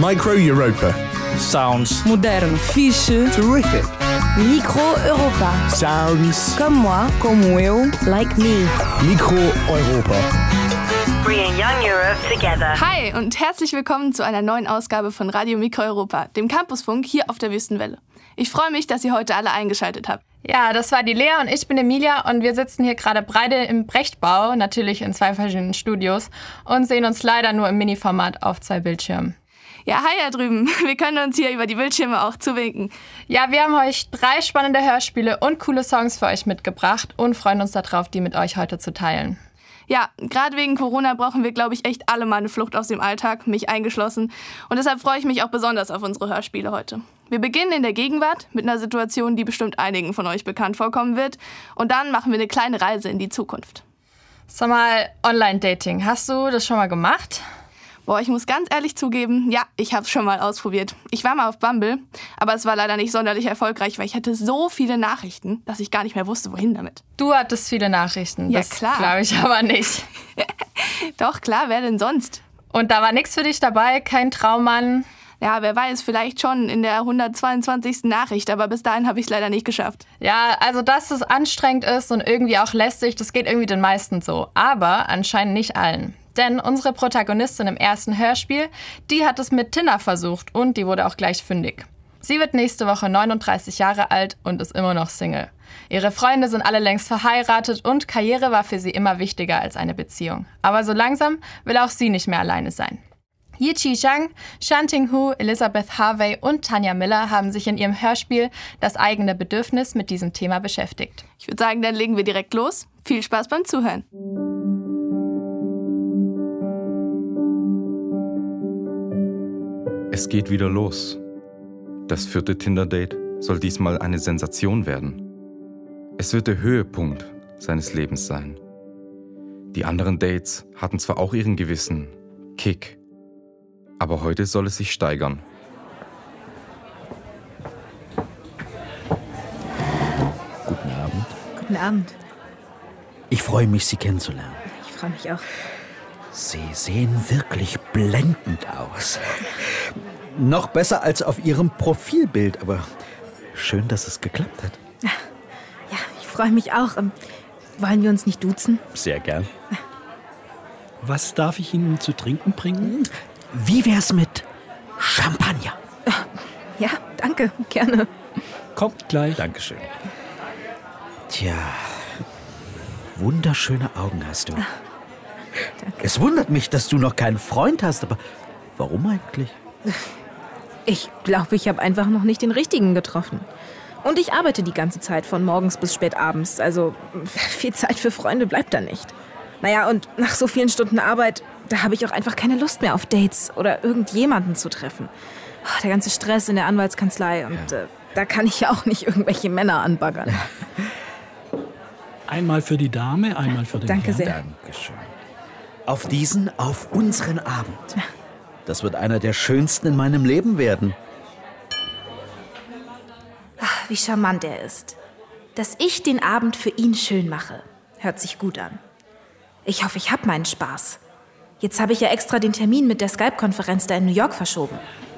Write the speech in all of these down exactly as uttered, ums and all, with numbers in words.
Micro Europa. Sounds. Modern. Fiche. Terrific. Micro Europa. Sounds. Comme moi. Como eu. Like me. Micro Europa. Bringing Young Europe together. Hi und herzlich willkommen zu einer neuen Ausgabe von Radio Micro Europa, dem Campusfunk hier auf der Wüstenwelle. Ich freue mich, dass ihr heute alle eingeschaltet habt. Ja, das war die Lea und ich bin Emilia und wir sitzen hier gerade beide im Brechtbau, natürlich in zwei verschiedenen Studios und sehen uns leider nur im Mini-Format auf zwei Bildschirmen. Ja, hi da drüben. Wir können uns hier über die Bildschirme auch zuwinken. Ja, wir haben euch drei spannende Hörspiele und coole Songs für euch mitgebracht und freuen uns darauf, die mit euch heute zu teilen. Ja, gerade wegen Corona brauchen wir, glaube ich, echt alle mal eine Flucht aus dem Alltag, mich eingeschlossen. Und deshalb freue ich mich auch besonders auf unsere Hörspiele heute. Wir beginnen in der Gegenwart mit einer Situation, die bestimmt einigen von euch bekannt vorkommen wird. Und dann machen wir eine kleine Reise in die Zukunft. Sag mal, Online-Dating, hast du das schon mal gemacht? Boah, ich muss ganz ehrlich zugeben, ja, ich habe es schon mal ausprobiert. Ich war mal auf Bumble, aber es war leider nicht sonderlich erfolgreich, weil ich hatte so viele Nachrichten, dass ich gar nicht mehr wusste, wohin damit. Du hattest viele Nachrichten, ja, das klar. Glaube ich aber nicht. Doch, klar, wer denn sonst? Und da war nichts für dich dabei, kein Traummann? Ja, wer weiß, vielleicht schon in der hundertzweiundzwanzigsten Nachricht, aber bis dahin habe ich es leider nicht geschafft. Ja, also dass es anstrengend ist und irgendwie auch lästig, das geht irgendwie den meisten so. Aber anscheinend nicht allen. Denn unsere Protagonistin im ersten Hörspiel, die hat es mit Tinder versucht und die wurde auch gleich fündig. Sie wird nächste Woche neununddreißig Jahre alt und ist immer noch Single. Ihre Freunde sind alle längst verheiratet und Karriere war für sie immer wichtiger als eine Beziehung. Aber so langsam will auch sie nicht mehr alleine sein. Yi-Chi Zhang, Shan Ting-Hu, Elizabeth Harvey und Tanja Miller haben sich in ihrem Hörspiel Das eigene Bedürfnis mit diesem Thema beschäftigt. Ich würde sagen, dann legen wir direkt los. Viel Spaß beim Zuhören. Es geht wieder los. Das vierte Tinder-Date soll diesmal eine Sensation werden. Es wird der Höhepunkt seines Lebens sein. Die anderen Dates hatten zwar auch ihren gewissen Kick, aber heute soll es sich steigern. Guten Abend. Guten Abend. Ich freue mich, Sie kennenzulernen. Ich freue mich auch. Sie sehen wirklich blendend aus. Noch besser als auf Ihrem Profilbild, aber schön, dass es geklappt hat. Ja, ich freue mich auch. Ähm, wollen wir uns nicht duzen? Sehr gern. Was darf ich Ihnen zu trinken bringen? Wie wär's mit Champagner? Ja, danke, gerne. Kommt gleich. Dankeschön. Tja, wunderschöne Augen hast du. Danke. Es wundert mich, dass du noch keinen Freund hast, aber warum eigentlich? Ich glaube, ich habe einfach noch nicht den richtigen getroffen. Und ich arbeite die ganze Zeit von morgens bis spät abends. Also viel Zeit für Freunde bleibt da nicht. Naja, und nach so vielen Stunden Arbeit, da habe ich auch einfach keine Lust mehr auf Dates oder irgendjemanden zu treffen. Oh, der ganze Stress in der Anwaltskanzlei und ja. äh, da kann ich ja auch nicht irgendwelche Männer anbaggern. Einmal für die Dame, einmal für den Danke Herrn. sehr. Dankeschön. Auf diesen, auf unseren Abend. Das wird einer der schönsten in meinem Leben werden. Ach, wie charmant er ist. Dass ich den Abend für ihn schön mache, hört sich gut an. Ich hoffe, ich habe meinen Spaß. Jetzt habe ich ja extra den Termin mit der Skype-Konferenz da in New York verschoben.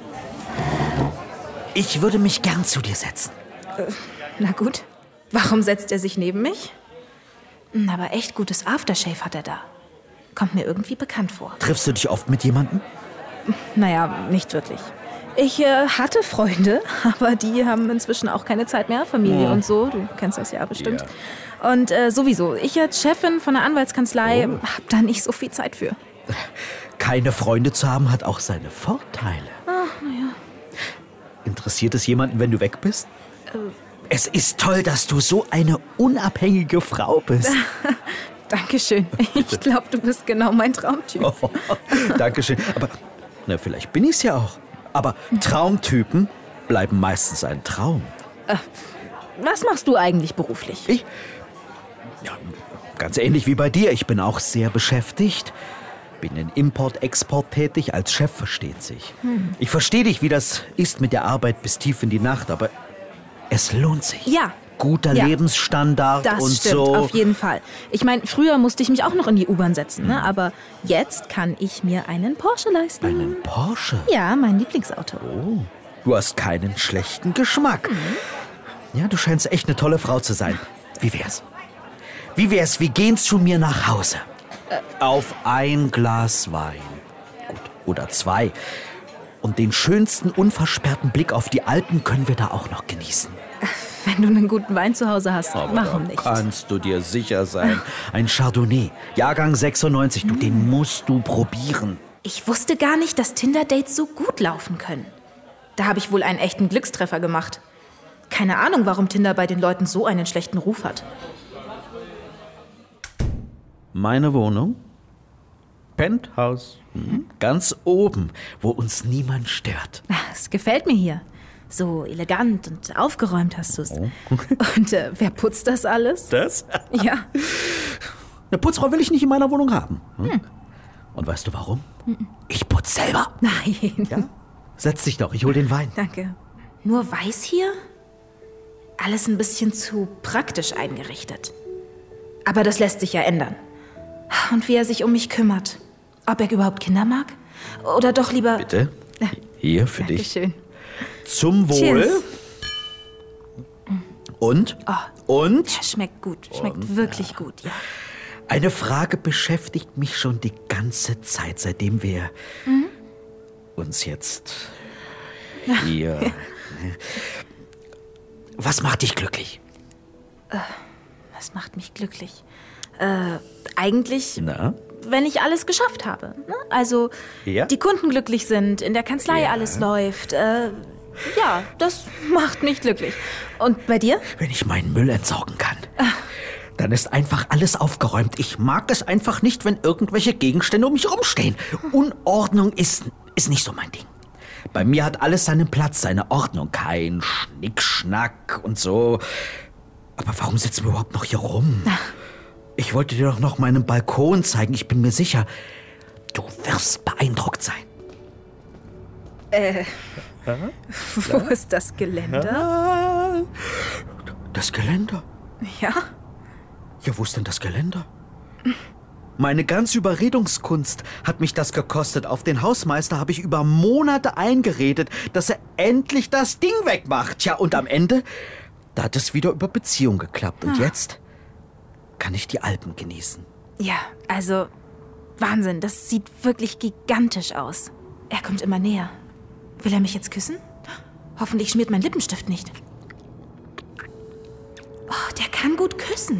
Ich würde mich gern zu dir setzen. Äh, na gut. Warum setzt er sich neben mich? Aber echt gutes Aftershave hat er da. Kommt mir irgendwie bekannt vor. Triffst du dich oft mit jemandem? Naja, nicht wirklich. Ich äh, hatte Freunde, aber die haben inzwischen auch keine Zeit mehr, Familie Oh. und so. Du kennst das ja bestimmt. Ja. Und äh, sowieso, ich als Chefin von der Anwaltskanzlei Oh. habe da nicht so viel Zeit für. Keine Freunde zu haben, hat auch seine Vorteile. Ach, naja. Interessiert es jemanden, wenn du weg bist? Äh. Es ist toll, dass du so eine unabhängige Frau bist. Dankeschön. Ich glaube, du bist genau mein Traumtyp. Oh, Dankeschön. Aber na, vielleicht bin ich's ja auch. Aber Traumtypen bleiben meistens ein Traum. Äh, was machst du eigentlich beruflich? Ich? Ja, ganz ähnlich wie bei dir. Ich bin auch sehr beschäftigt. Bin in Import-Export tätig. Als Chef versteht sich. Hm. Ich verstehe dich, wie das ist mit der Arbeit bis tief in die Nacht. Aber es lohnt sich. Ja, guter Ja. Lebensstandard Das und stimmt, so. auf jeden Fall. Ich meine, früher musste ich mich auch noch in die U-Bahn setzen, ne? Aber jetzt kann ich mir einen Porsche leisten. Einen Porsche? Ja, mein Lieblingsauto. Oh, du hast keinen schlechten Geschmack. Ja, du scheinst echt eine tolle Frau zu sein. Wie wär's? Wie wär's, wir gehen zu mir nach Hause? Auf ein Glas Wein. Gut, oder zwei. Und den schönsten, unversperrten Blick auf die Alpen können wir da auch noch genießen. Wenn du einen guten Wein zu Hause hast, Aber warum da nicht? kannst du dir sicher sein. Ein Chardonnay, Jahrgang sechsundneunzig, du, den musst du probieren. Ich wusste gar nicht, dass Tinder-Dates so gut laufen können. Da habe ich wohl einen echten Glückstreffer gemacht. Keine Ahnung, warum Tinder bei den Leuten so einen schlechten Ruf hat. Meine Wohnung? Penthouse. Hm? Ganz oben, wo uns niemand stört. Es gefällt mir hier. So elegant und aufgeräumt hast du es. Oh. Und äh, wer putzt das alles? Das? Ja. Eine Putzfrau will ich nicht in meiner Wohnung haben. Hm? Und weißt du warum? Ich putz selber. Nein. Ja? Setz dich doch, ich hol den Wein. Danke. Nur weiß hier? Alles ein bisschen zu praktisch eingerichtet. Aber das lässt sich ja ändern. Und wie er sich um mich kümmert. Ob er überhaupt Kinder mag? Oder doch lieber... Bitte? Hier für dich. Dankeschön. Zum Wohl. Cheers. Und? Oh, Und? er schmeckt gut. Schmeckt wirklich gut, ja. Eine Frage beschäftigt mich schon die ganze Zeit, seitdem wir Mhm. uns jetzt hier... Was macht dich glücklich? Was macht mich glücklich? Äh, eigentlich, Na? wenn ich alles geschafft habe. Ne? Also, Ja? die Kunden glücklich sind, in der Kanzlei Ja. alles läuft. Äh, ja, das Macht mich glücklich. Und bei dir? Wenn ich meinen Müll entsorgen kann. Dann ist einfach alles aufgeräumt. Ich mag es einfach nicht, wenn irgendwelche Gegenstände um mich rumstehen. Unordnung ist, ist nicht so mein Ding. Bei mir hat alles seinen Platz, seine Ordnung. Kein Schnickschnack und so. Aber warum sitzen wir überhaupt noch hier rum? Ich wollte dir doch noch meinen Balkon zeigen. Ich bin mir sicher, du wirst beeindruckt sein. Äh, wo ist das Geländer? Das Geländer? Ja? Ja, wo ist denn das Geländer? Meine ganze Überredungskunst hat mich das gekostet. Auf den Hausmeister habe ich über Monate eingeredet, dass er endlich das Ding wegmacht. Tja, und am Ende, da hat es wieder über Beziehung geklappt. Und jetzt kann ich die Alpen genießen. Ja, also Wahnsinn, das sieht wirklich gigantisch aus. Er kommt immer näher. Will er mich jetzt küssen? Hoffentlich schmiert mein Lippenstift nicht. Oh, der kann gut küssen.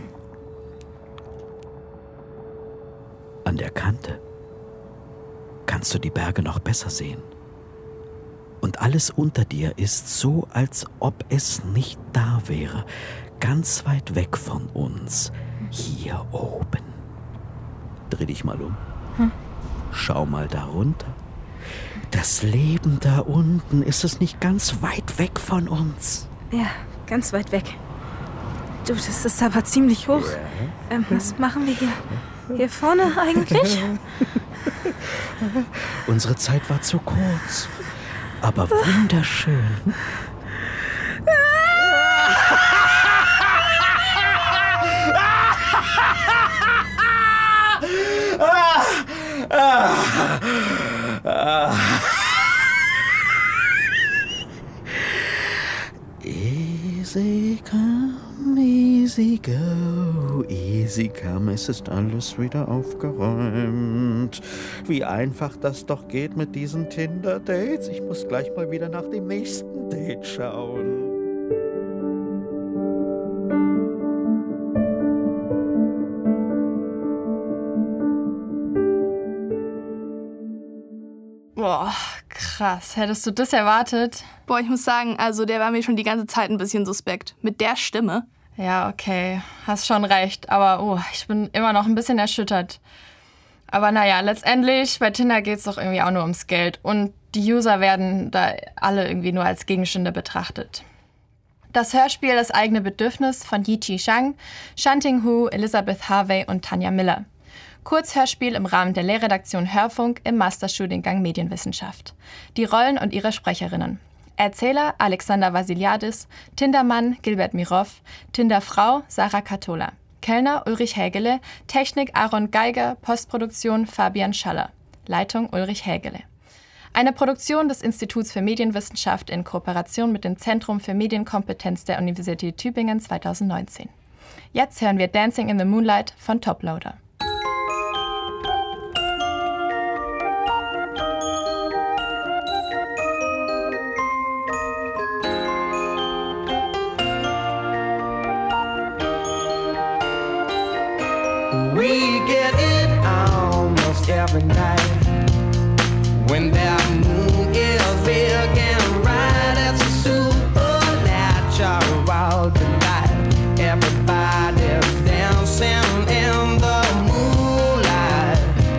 An der Kante kannst du die Berge noch besser sehen. Und alles unter dir ist so, als ob es nicht da wäre. Ganz weit weg von uns. Hier oben. Dreh dich mal um. Hm. Schau mal da runter. Das Leben da unten, ist es nicht ganz weit weg von uns? Ja, ganz weit weg. Du, das ist aber ziemlich hoch. Ähm, was machen wir hier? Hier vorne eigentlich? Unsere Zeit war zu kurz, aber wunderschön. Easy come, easy go, easy come, es ist alles wieder aufgeräumt. Wie einfach das doch geht mit diesen Tinder-Dates. Ich muss gleich mal wieder nach dem nächsten Date schauen. Boah, krass. Hättest du das erwartet? Boah, ich muss sagen, also der war mir schon die ganze Zeit ein bisschen suspekt. Mit der Stimme. Ja, okay. Hast schon recht. Aber oh, ich bin immer noch ein bisschen erschüttert. Aber naja, letztendlich, bei Tinder geht es doch irgendwie auch nur ums Geld. Und die User werden da alle irgendwie nur als Gegenstände betrachtet. Das Hörspiel Das eigene Bedürfnis von Yi-Chi Zhang, Shanting Hu, Elizabeth Harvey und Tanja Miller. Kurzhörspiel im Rahmen der Lehrredaktion Hörfunk im Masterstudiengang Medienwissenschaft. Die Rollen und ihre Sprecherinnen: Erzähler Alexander Vasiliadis, Tindermann Gilbert Mirov, Tinderfrau Sarah Katola, Kellner Ulrich Hägele, Technik Aaron Geiger, Postproduktion Fabian Schaller, Leitung Ulrich Hägele. Eine Produktion des Instituts für Medienwissenschaft in Kooperation mit dem Zentrum für Medienkompetenz der Universität Tübingen zweitausendneunzehn. Jetzt hören wir Dancing in the Moonlight von Toploader. We get it almost every night when that moon is big and bright. It's a supernatural delight. Everybody's dancing in the moonlight.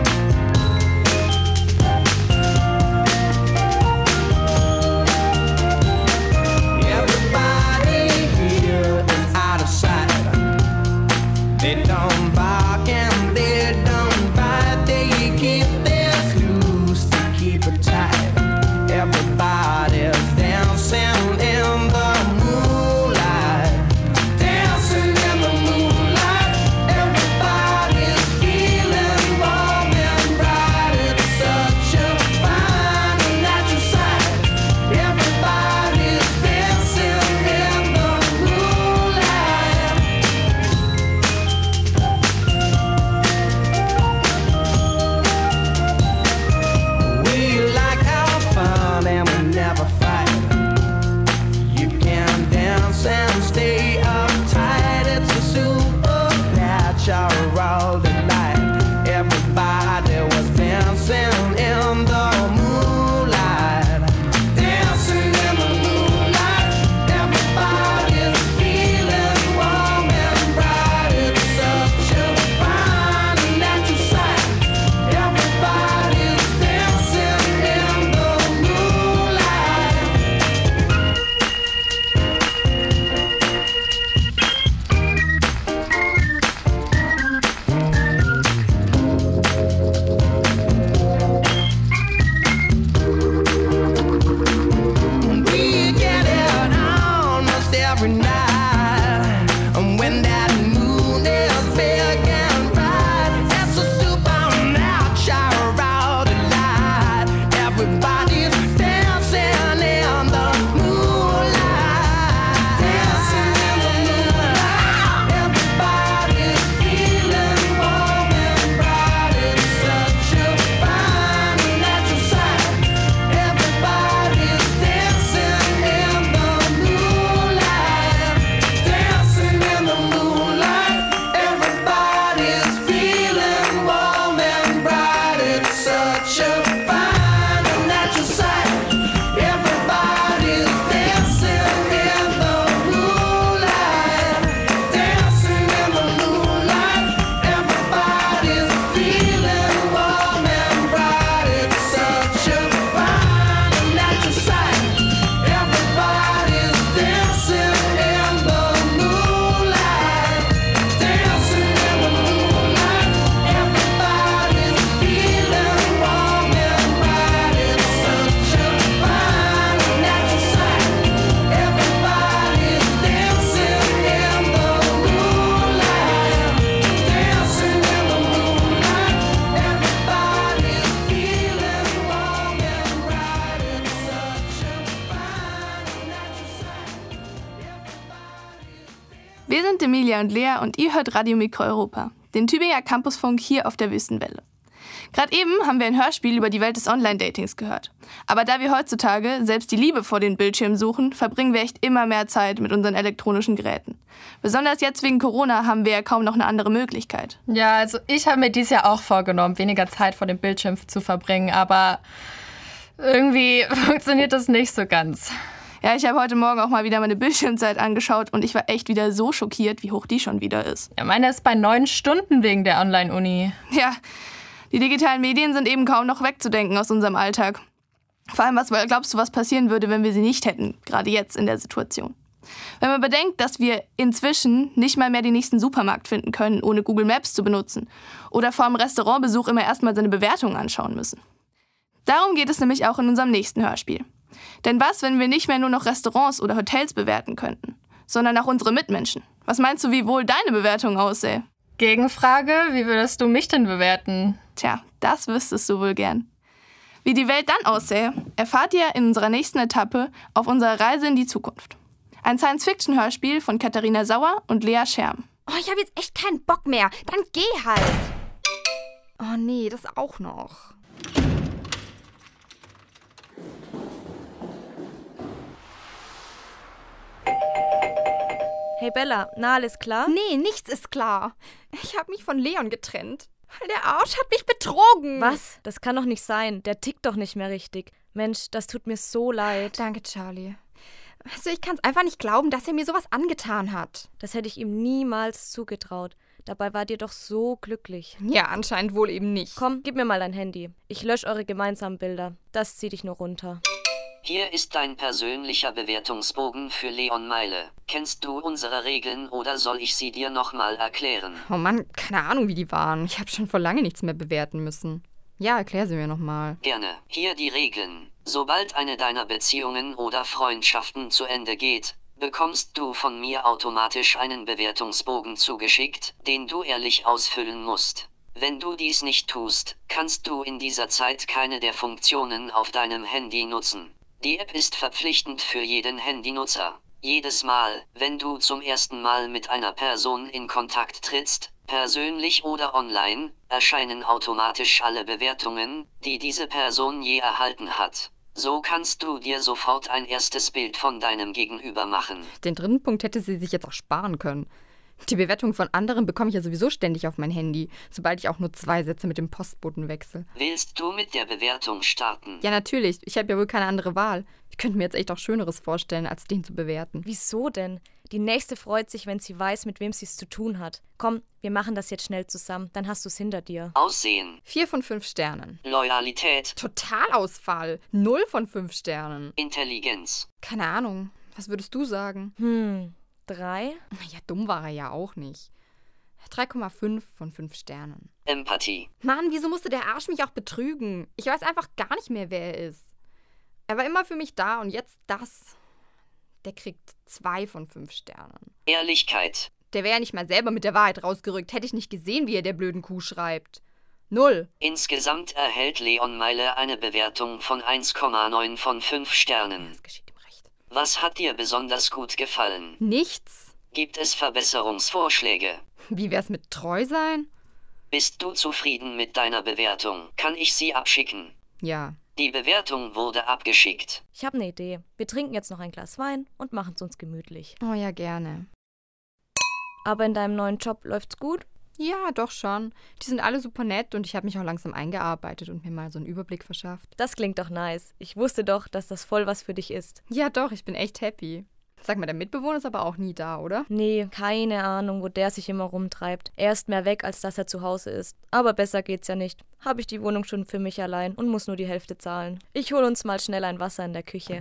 Everybody here is out of sight. They don't buy. Wir sind Emilia und Lea und ihr hört Radio Mikro Europa, den Tübinger Campusfunk hier auf der Wüstenwelle. Gerade eben haben wir ein Hörspiel über die Welt des Online-Datings gehört. Aber da wir heutzutage selbst die Liebe vor den Bildschirmen suchen, verbringen wir echt immer mehr Zeit mit unseren elektronischen Geräten. Besonders jetzt wegen Corona haben wir ja kaum noch eine andere Möglichkeit. Ja, also ich habe mir dieses Jahr auch vorgenommen, weniger Zeit vor dem Bildschirm zu verbringen, aber irgendwie funktioniert das nicht so ganz. Ja, ich habe heute Morgen auch mal wieder meine Bildschirmzeit angeschaut und ich war echt wieder so schockiert, wie hoch die schon wieder ist. Ja, meine ist bei neun Stunden wegen der Online-Uni. Ja, die digitalen Medien sind eben kaum noch wegzudenken aus unserem Alltag. Vor allem, was glaubst du, was passieren würde, wenn wir sie nicht hätten, gerade jetzt in der Situation? Wenn man bedenkt, dass wir inzwischen nicht mal mehr den nächsten Supermarkt finden können, ohne Google Maps zu benutzen oder vor einem Restaurantbesuch immer erstmal seine Bewertungen anschauen müssen. Darum geht es nämlich auch in unserem nächsten Hörspiel. Denn was, wenn wir nicht mehr nur noch Restaurants oder Hotels bewerten könnten, sondern auch unsere Mitmenschen? Was meinst du, wie wohl deine Bewertung aussähe? Gegenfrage, wie würdest du mich denn bewerten? Tja, das wüsstest du wohl gern. Wie die Welt dann aussähe, erfahrt ihr in unserer nächsten Etappe auf unserer Reise in die Zukunft. Ein Science-Fiction-Hörspiel von Katharina Sauer und Lea Scherm. Oh, ich habe jetzt echt keinen Bock mehr. Dann geh halt. Oh nee, das auch noch. Hey Bella, na, alles klar? Nee, nichts ist klar. Ich habe mich von Leon getrennt. Der Arsch hat mich betrogen. Was? Das kann doch nicht sein. Der tickt doch nicht mehr richtig. Mensch, das tut mir so leid. Danke, Charlie. Also ich kann es einfach nicht glauben, dass er mir sowas angetan hat. Das hätte ich ihm niemals zugetraut. Dabei war dir doch so glücklich. Ja, anscheinend wohl eben nicht. Komm, gib mir mal dein Handy. Ich lösche eure gemeinsamen Bilder. Das zieh dich nur runter. Hier ist dein persönlicher Bewertungsbogen für Leon Meile. Kennst du unsere Regeln oder soll ich sie dir nochmal erklären? Oh Mann, keine Ahnung, wie die waren. Ich habe schon vor lange nichts mehr bewerten müssen. Ja, erklär sie mir nochmal. Gerne. Hier die Regeln. Sobald eine deiner Beziehungen oder Freundschaften zu Ende geht, bekommst du von mir automatisch einen Bewertungsbogen zugeschickt, den du ehrlich ausfüllen musst. Wenn du dies nicht tust, kannst du in dieser Zeit keine der Funktionen auf deinem Handy nutzen. Die App ist verpflichtend für jeden Handynutzer. Jedes Mal, wenn du zum ersten Mal mit einer Person in Kontakt trittst, persönlich oder online, erscheinen automatisch alle Bewertungen, die diese Person je erhalten hat. So kannst du dir sofort ein erstes Bild von deinem Gegenüber machen. Den dritten Punkt hätte sie sich jetzt auch sparen können. Die Bewertung von anderen bekomme ich ja sowieso ständig auf mein Handy, sobald ich auch nur zwei Sätze mit dem Postboten wechsle. Willst du mit der Bewertung starten? Ja, natürlich. Ich habe ja wohl keine andere Wahl. Ich könnte mir jetzt echt auch Schöneres vorstellen, als den zu bewerten. Wieso denn? Die Nächste freut sich, wenn sie weiß, mit wem sie es zu tun hat. Komm, wir machen das jetzt schnell zusammen, dann hast du es hinter dir. Aussehen. Vier von fünf Sternen. Loyalität. Totalausfall. Null von fünf Sternen. Intelligenz. Keine Ahnung. Was würdest du sagen? Hm, drei? Ja, dumm war er ja auch nicht. drei Komma fünf von fünf Sternen. Empathie. Mann, wieso musste der Arsch mich auch betrügen? Ich weiß einfach gar nicht mehr, wer er ist. Er war immer für mich da und jetzt das. Der kriegt zwei von fünf Sternen. Ehrlichkeit. Der wäre ja nicht mal selber mit der Wahrheit rausgerückt. Hätte ich nicht gesehen, wie er der blöden Kuh schreibt. Null. Insgesamt erhält Leon Meile eine Bewertung von eins Komma neun von fünf Sternen. Das geschieht ihm recht. Was hat dir besonders gut gefallen? Nichts. Gibt es Verbesserungsvorschläge? Wie wär's mit treu sein? Bist du zufrieden mit deiner Bewertung? Kann ich sie abschicken? Ja. Die Bewertung wurde abgeschickt. Ich habe eine Idee. Wir trinken jetzt noch ein Glas Wein und machen es uns gemütlich. Oh ja, gerne. Aber in deinem neuen Job läuft's gut? Ja, doch schon. Die sind alle super nett und ich habe mich auch langsam eingearbeitet und mir mal so einen Überblick verschafft. Das klingt doch nice. Ich wusste doch, dass das voll was für dich ist. Ja, doch, ich bin echt happy. Sag mal, der Mitbewohner ist aber auch nie da, oder? Nee, keine Ahnung, wo der sich immer rumtreibt. Er ist mehr weg, als dass er zu Hause ist. Aber besser geht's ja nicht. Habe ich die Wohnung schon für mich allein und muss nur die Hälfte zahlen. Ich hol uns mal schnell ein Wasser in der Küche.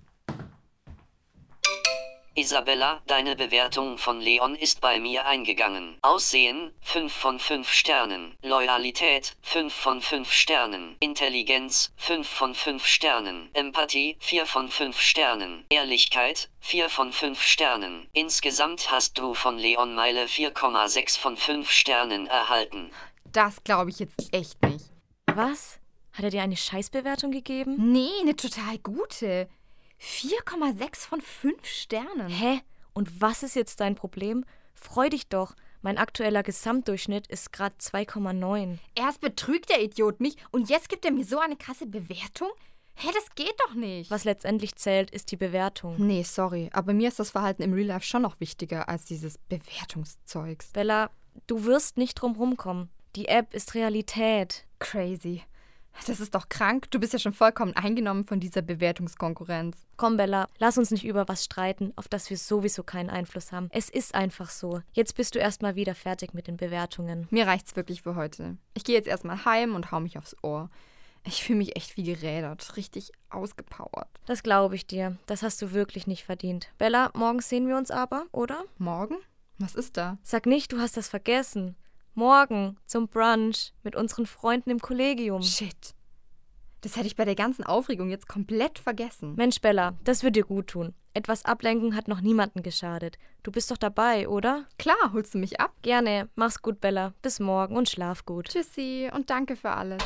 Isabella, deine Bewertung von Leon ist bei mir eingegangen. Aussehen, fünf von fünf Sternen. Loyalität, fünf von fünf Sternen. Intelligenz, fünf von fünf Sternen. Empathie, vier von fünf Sternen. Ehrlichkeit, vier von fünf Sternen. Insgesamt hast du von Leon Meile vier Komma sechs von fünf Sternen erhalten. Das glaube ich jetzt echt nicht. Was? Hat er dir eine Scheißbewertung gegeben? Nee, eine total gute. vier Komma sechs von fünf Sternen. Hä? Und was ist jetzt dein Problem? Freu dich doch. Mein aktueller Gesamtdurchschnitt ist gerade zwei Komma neun. Erst betrügt der Idiot mich und jetzt gibt er mir so eine krasse Bewertung? Hä, das geht doch nicht. Was letztendlich zählt, ist die Bewertung. Nee, sorry, aber mir ist das Verhalten im Real Life schon noch wichtiger als dieses Bewertungszeugs. Bella, du wirst nicht drum rumkommen. Die App ist Realität. Crazy. Das ist doch krank. Du bist ja schon vollkommen eingenommen von dieser Bewertungskonkurrenz. Komm, Bella, lass uns nicht über was streiten, auf das wir sowieso keinen Einfluss haben. Es ist einfach so. Jetzt bist du erstmal wieder fertig mit den Bewertungen. Mir reicht's wirklich für heute. Ich gehe jetzt erstmal heim und hau mich aufs Ohr. Ich fühle mich echt wie gerädert, richtig ausgepowert. Das glaube ich dir. Das hast du wirklich nicht verdient. Bella, morgen sehen wir uns aber, oder? Morgen? Was ist da? Sag nicht, du hast das vergessen. Morgen zum Brunch mit unseren Freunden im Kollegium. Shit. Das hätte ich bei der ganzen Aufregung jetzt komplett vergessen. Mensch, Bella, das wird dir gut tun. Etwas Ablenkung hat noch niemandem geschadet. Du bist doch dabei, oder? Klar, holst du mich ab? Gerne. Mach's gut, Bella. Bis morgen und schlaf gut. Tschüssi und danke für alles.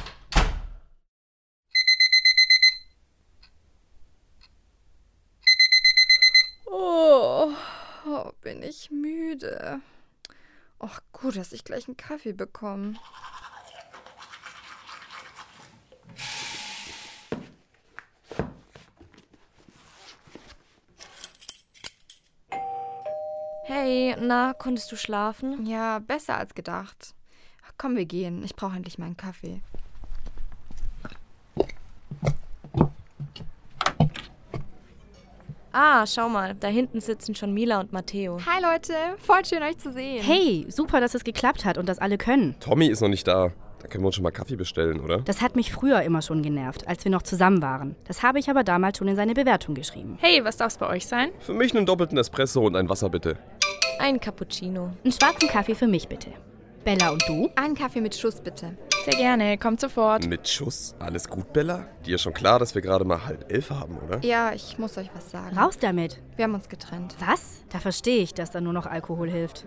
Oh, oh, bin ich müde. Ach, gut, dass ich gleich einen Kaffee bekomme. Hey, na, konntest du schlafen? Ja, besser als gedacht. Ach, komm, wir gehen. Ich brauche endlich meinen Kaffee. Ah, schau mal, da hinten sitzen schon Mila und Matteo. Hi Leute, voll schön euch zu sehen. Hey, super, dass es geklappt hat und dass alle können. Tommy ist noch nicht da. Da können wir uns schon mal Kaffee bestellen, oder? Das hat mich früher immer schon genervt, als wir noch zusammen waren. Das habe ich aber damals schon in seine Bewertung geschrieben. Hey, was darf's bei euch sein? Für mich einen doppelten Espresso und ein Wasser, bitte. Ein Cappuccino. Einen schwarzen Kaffee für mich, bitte. Bella, und du? Einen Kaffee mit Schuss, bitte. Sehr gerne, kommt sofort. Mit Schuss? Alles gut, Bella? Dir ist schon klar, dass wir gerade mal halb elf haben, oder? Ja, ich muss euch was sagen. Raus damit. Wir haben uns getrennt. Was? Da verstehe ich, dass da nur noch Alkohol hilft.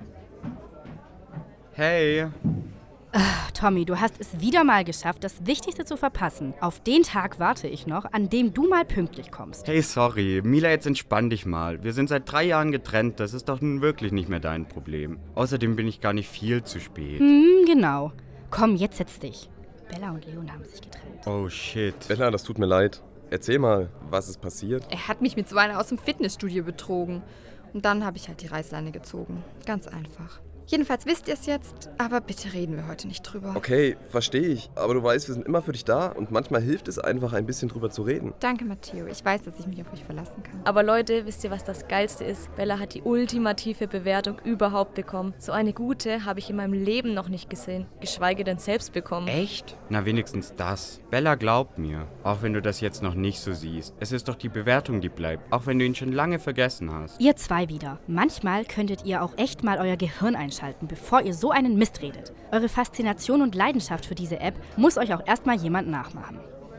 Hey. Ach, Tommy, du hast es wieder mal geschafft, das Wichtigste zu verpassen. Auf den Tag warte ich noch, an dem du mal pünktlich kommst. Hey, sorry. Mila, jetzt entspann dich mal. Wir sind seit drei Jahren getrennt. Das ist doch nun wirklich nicht mehr dein Problem. Außerdem bin ich gar nicht viel zu spät. Hm, genau. Komm, jetzt setz dich. Bella und Leon haben sich getrennt. Oh, shit. Bella, das tut mir leid. Erzähl mal, was ist passiert? Er hat mich mit so einer aus dem Fitnessstudio betrogen. Und dann habe ich halt die Reißleine gezogen. Ganz einfach. Jedenfalls wisst ihr es jetzt, aber bitte reden wir heute nicht drüber. Okay, verstehe ich. Aber du weißt, wir sind immer für dich da und manchmal hilft es einfach, ein bisschen drüber zu reden. Danke, Matteo. Ich weiß, dass ich mich auf euch verlassen kann. Aber Leute, wisst ihr, was das Geilste ist? Bella hat die ultimative Bewertung überhaupt bekommen. So eine gute habe ich in meinem Leben noch nicht gesehen, geschweige denn selbst bekommen. Echt? Na, wenigstens das. Bella glaubt mir, auch wenn du das jetzt noch nicht so siehst. Es ist doch die Bewertung, die bleibt, auch wenn du ihn schon lange vergessen hast. Ihr zwei wieder. Manchmal könntet ihr auch echt mal euer Gehirn einschalten, bevor ihr so einen Mist redet. Eure Faszination und Leidenschaft für diese App muss euch auch erstmal jemand nachmachen.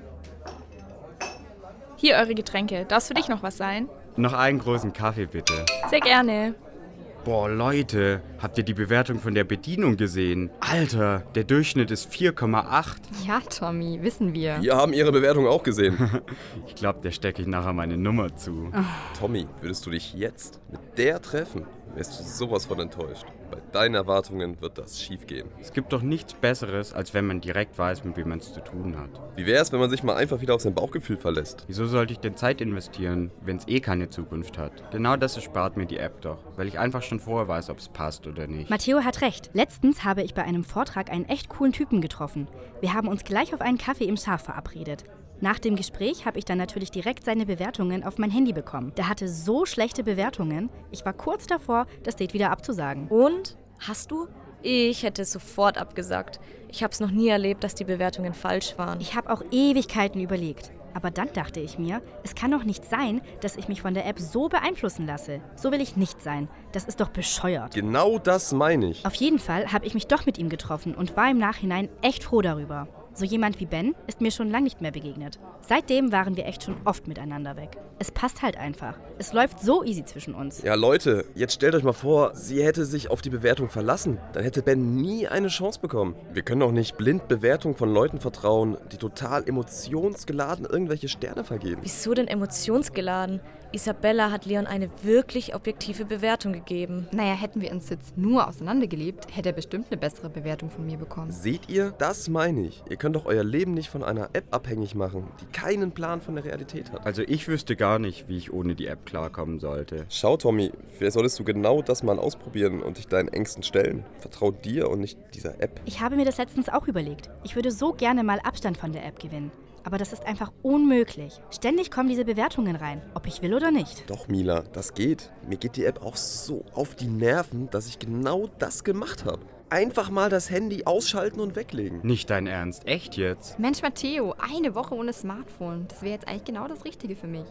Hier eure Getränke. Darf für dich noch was sein? Noch einen großen Kaffee, bitte. Sehr gerne. Boah, Leute, habt ihr die Bewertung von der Bedienung gesehen? Alter, der Durchschnitt ist vier Komma acht. Ja, Tommy, wissen wir. Wir haben ihre Bewertung auch gesehen. Ich glaube, der stecke ich nachher meine Nummer zu. Tommy, würdest du dich jetzt mit der treffen, wärst du sowas von enttäuscht. Bei deinen Erwartungen wird das schief gehen. Es gibt doch nichts Besseres, als wenn man direkt weiß, mit wem man es zu tun hat. Wie wär's, wenn man sich mal einfach wieder auf sein Bauchgefühl verlässt? Wieso sollte ich denn Zeit investieren, wenn es eh keine Zukunft hat? Genau das erspart mir die App doch, weil ich einfach schon vorher weiß, ob es passt oder nicht. Matteo hat recht. Letztens habe ich bei einem Vortrag einen echt coolen Typen getroffen. Wir haben uns gleich auf einen Kaffee im Schaf verabredet. Nach dem Gespräch habe ich dann natürlich direkt seine Bewertungen auf mein Handy bekommen. Der hatte so schlechte Bewertungen, ich war kurz davor, das Date wieder abzusagen. Und? Hast du? Ich hätte sofort abgesagt. Ich habe es noch nie erlebt, dass die Bewertungen falsch waren. Ich habe auch Ewigkeiten überlegt. Aber dann dachte ich mir, es kann doch nicht sein, dass ich mich von der App so beeinflussen lasse. So will ich nicht sein. Das ist doch bescheuert. Genau das meine ich. Auf jeden Fall habe ich mich doch mit ihm getroffen und war im Nachhinein echt froh darüber. So jemand wie Ben ist mir schon lange nicht mehr begegnet. Seitdem waren wir echt schon oft miteinander weg. Es passt halt einfach. Es läuft so easy zwischen uns. Ja, Leute, jetzt stellt euch mal vor, sie hätte sich auf die Bewertung verlassen. Dann hätte Ben nie eine Chance bekommen. Wir können doch nicht blind Bewertungen von Leuten vertrauen, die total emotionsgeladen irgendwelche Sterne vergeben. Wieso denn emotionsgeladen? Isabella hat Leon eine wirklich objektive Bewertung gegeben. Naja, hätten wir uns jetzt nur auseinandergelebt, hätte er bestimmt eine bessere Bewertung von mir bekommen. Seht ihr? Das meine ich. Ihr könnt doch euer Leben nicht von einer App abhängig machen, die keinen Plan von der Realität hat. Also ich wüsste gar nicht, wie ich ohne die App klarkommen sollte. Schau, Tommy, vielleicht solltest du genau das mal ausprobieren und dich deinen Ängsten stellen. Vertrau dir und nicht dieser App. Ich habe mir das letztens auch überlegt. Ich würde so gerne mal Abstand von der App gewinnen. Aber das ist einfach unmöglich. Ständig kommen diese Bewertungen rein, ob ich will oder nicht. Doch, Mila, das geht. Mir geht die App auch so auf die Nerven, dass ich genau das gemacht habe. Einfach mal das Handy ausschalten und weglegen. Nicht dein Ernst, echt jetzt? Mensch, Matteo, eine Woche ohne Smartphone. Das wäre jetzt eigentlich genau das Richtige für mich.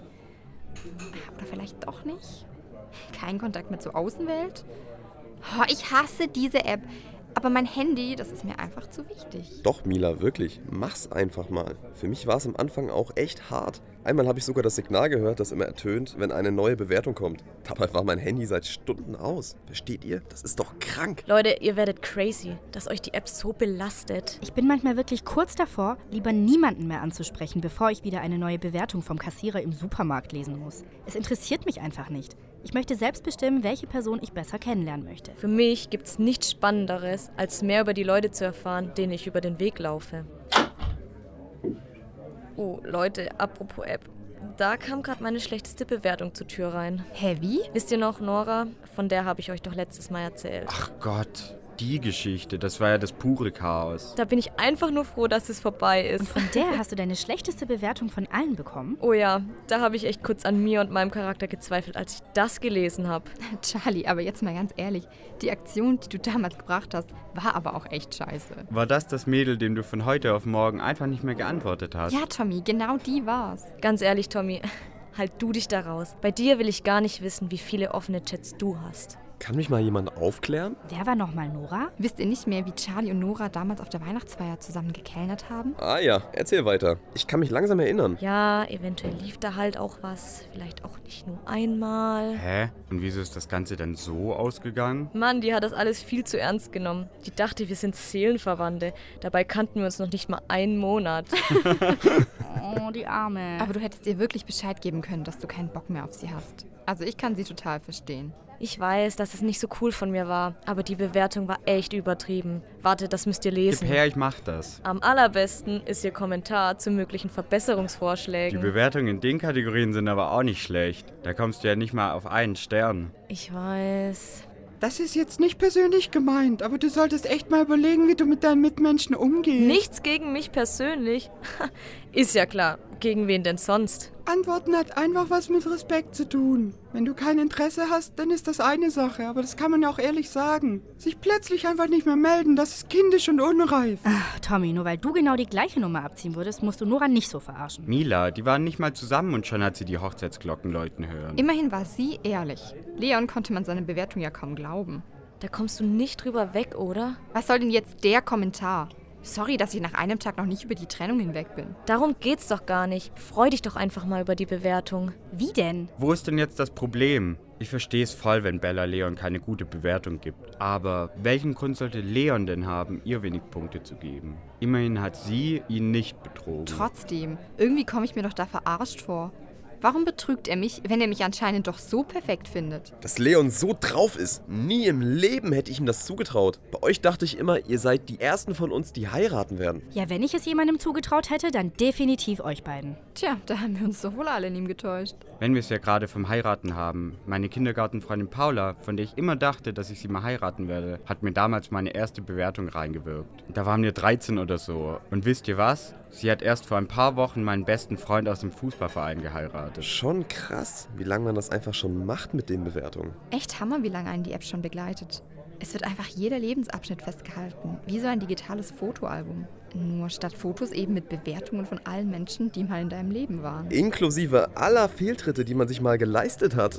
Oder vielleicht doch nicht? Kein Kontakt mehr zur Außenwelt? Oh, ich hasse diese App. Aber mein Handy, das ist mir einfach zu wichtig. Doch, Mila, wirklich. Mach's einfach mal. Für mich war es am Anfang auch echt hart. Einmal habe ich sogar das Signal gehört, das immer ertönt, wenn eine neue Bewertung kommt. Dabei war mein Handy seit Stunden aus. Versteht ihr? Das ist doch krank. Leute, ihr werdet crazy, dass euch die App so belastet. Ich bin manchmal wirklich kurz davor, lieber niemanden mehr anzusprechen, bevor ich wieder eine neue Bewertung vom Kassierer im Supermarkt lesen muss. Es interessiert mich einfach nicht. Ich möchte selbst bestimmen, welche Person ich besser kennenlernen möchte. Für mich gibt's nichts Spannenderes, als mehr über die Leute zu erfahren, denen ich über den Weg laufe. Oh, Leute, apropos App. Da kam gerade meine schlechteste Bewertung zur Tür rein. Hä, wie? Wisst ihr noch, Nora? Von der habe ich euch doch letztes Mal erzählt. Ach Gott, die Geschichte, das war ja das pure Chaos. Da bin ich einfach nur froh, dass es vorbei ist. Und von der hast du deine schlechteste Bewertung von allen bekommen? Oh ja, da habe ich echt kurz an mir und meinem Charakter gezweifelt, als ich das gelesen habe. Charlie, aber jetzt mal ganz ehrlich, die Aktion, die du damals gebracht hast, war aber auch echt scheiße. War das das Mädel, dem du von heute auf morgen einfach nicht mehr geantwortet hast? Ja, Tommy, genau die war's. Ganz ehrlich, Tommy, halt du dich da raus. Bei dir will ich gar nicht wissen, wie viele offene Chats du hast. Kann mich mal jemand aufklären? Wer war nochmal Nora? Wisst ihr nicht mehr, wie Charlie und Nora damals auf der Weihnachtsfeier zusammen gekellnert haben? Ah ja, erzähl weiter. Ich kann mich langsam erinnern. Ja, eventuell lief da halt auch was. Vielleicht auch nicht nur einmal. Hä? Und wieso ist das Ganze dann so ausgegangen? Mann, die hat das alles viel zu ernst genommen. Die dachte, wir sind Seelenverwandte. Dabei kannten wir uns noch nicht mal einen Monat. Oh, die Arme. Aber du hättest ihr wirklich Bescheid geben können, dass du keinen Bock mehr auf sie hast. Also ich kann sie total verstehen. Ich weiß, dass es nicht so cool von mir war, aber die Bewertung war echt übertrieben. Warte, das müsst ihr lesen. Gib her, ich mach das. Am allerbesten ist ihr Kommentar zu möglichen Verbesserungsvorschlägen. Die Bewertungen in den Kategorien sind aber auch nicht schlecht. Da kommst du ja nicht mal auf einen Stern. Ich weiß. Das ist jetzt nicht persönlich gemeint, aber du solltest echt mal überlegen, wie du mit deinen Mitmenschen umgehst. Nichts gegen mich persönlich. Ist ja klar. Gegen wen denn sonst? Antworten hat einfach was mit Respekt zu tun. Wenn du kein Interesse hast, dann ist das eine Sache, aber das kann man ja auch ehrlich sagen. Sich plötzlich einfach nicht mehr melden, das ist kindisch und unreif. Ach, Tommy, nur weil du genau die gleiche Nummer abziehen würdest, musst du Nora nicht so verarschen. Mila, die waren nicht mal zusammen und schon hat sie die Hochzeitsglocken läuten hören. Immerhin war sie ehrlich. Leon konnte man seine Bewertung ja kaum glauben. Da kommst du nicht drüber weg, oder? Was soll denn jetzt der Kommentar? Sorry, dass ich nach einem Tag noch nicht über die Trennung hinweg bin. Darum geht's doch gar nicht. Freu dich doch einfach mal über die Bewertung. Wie denn? Wo ist denn jetzt das Problem? Ich verstehe es voll, wenn Bella Leon keine gute Bewertung gibt. Aber welchen Grund sollte Leon denn haben, ihr wenig Punkte zu geben? Immerhin hat sie ihn nicht betrogen. Trotzdem, irgendwie komme ich mir doch da verarscht vor. Warum betrügt er mich, wenn er mich anscheinend doch so perfekt findet? Dass Leon so drauf ist, nie im Leben hätte ich ihm das zugetraut. Bei euch dachte ich immer, ihr seid die Ersten von uns, die heiraten werden. Ja, wenn ich es jemandem zugetraut hätte, dann definitiv euch beiden. Tja, da haben wir uns doch wohl alle in ihm getäuscht. Wenn wir es ja gerade vom Heiraten haben. Meine Kindergartenfreundin Paula, von der ich immer dachte, dass ich sie mal heiraten werde, hat mir damals meine erste Bewertung reingewirkt. Da waren wir dreizehn oder so. Und wisst ihr was? Sie hat erst vor ein paar Wochen meinen besten Freund aus dem Fußballverein geheiratet. Schon krass, wie lange man das einfach schon macht mit den Bewertungen. Echt Hammer, wie lange einen die App schon begleitet. Es wird einfach jeder Lebensabschnitt festgehalten, wie so ein digitales Fotoalbum. Nur statt Fotos eben mit Bewertungen von allen Menschen, die mal in deinem Leben waren. Inklusive aller Fehltritte, die man sich mal geleistet hat.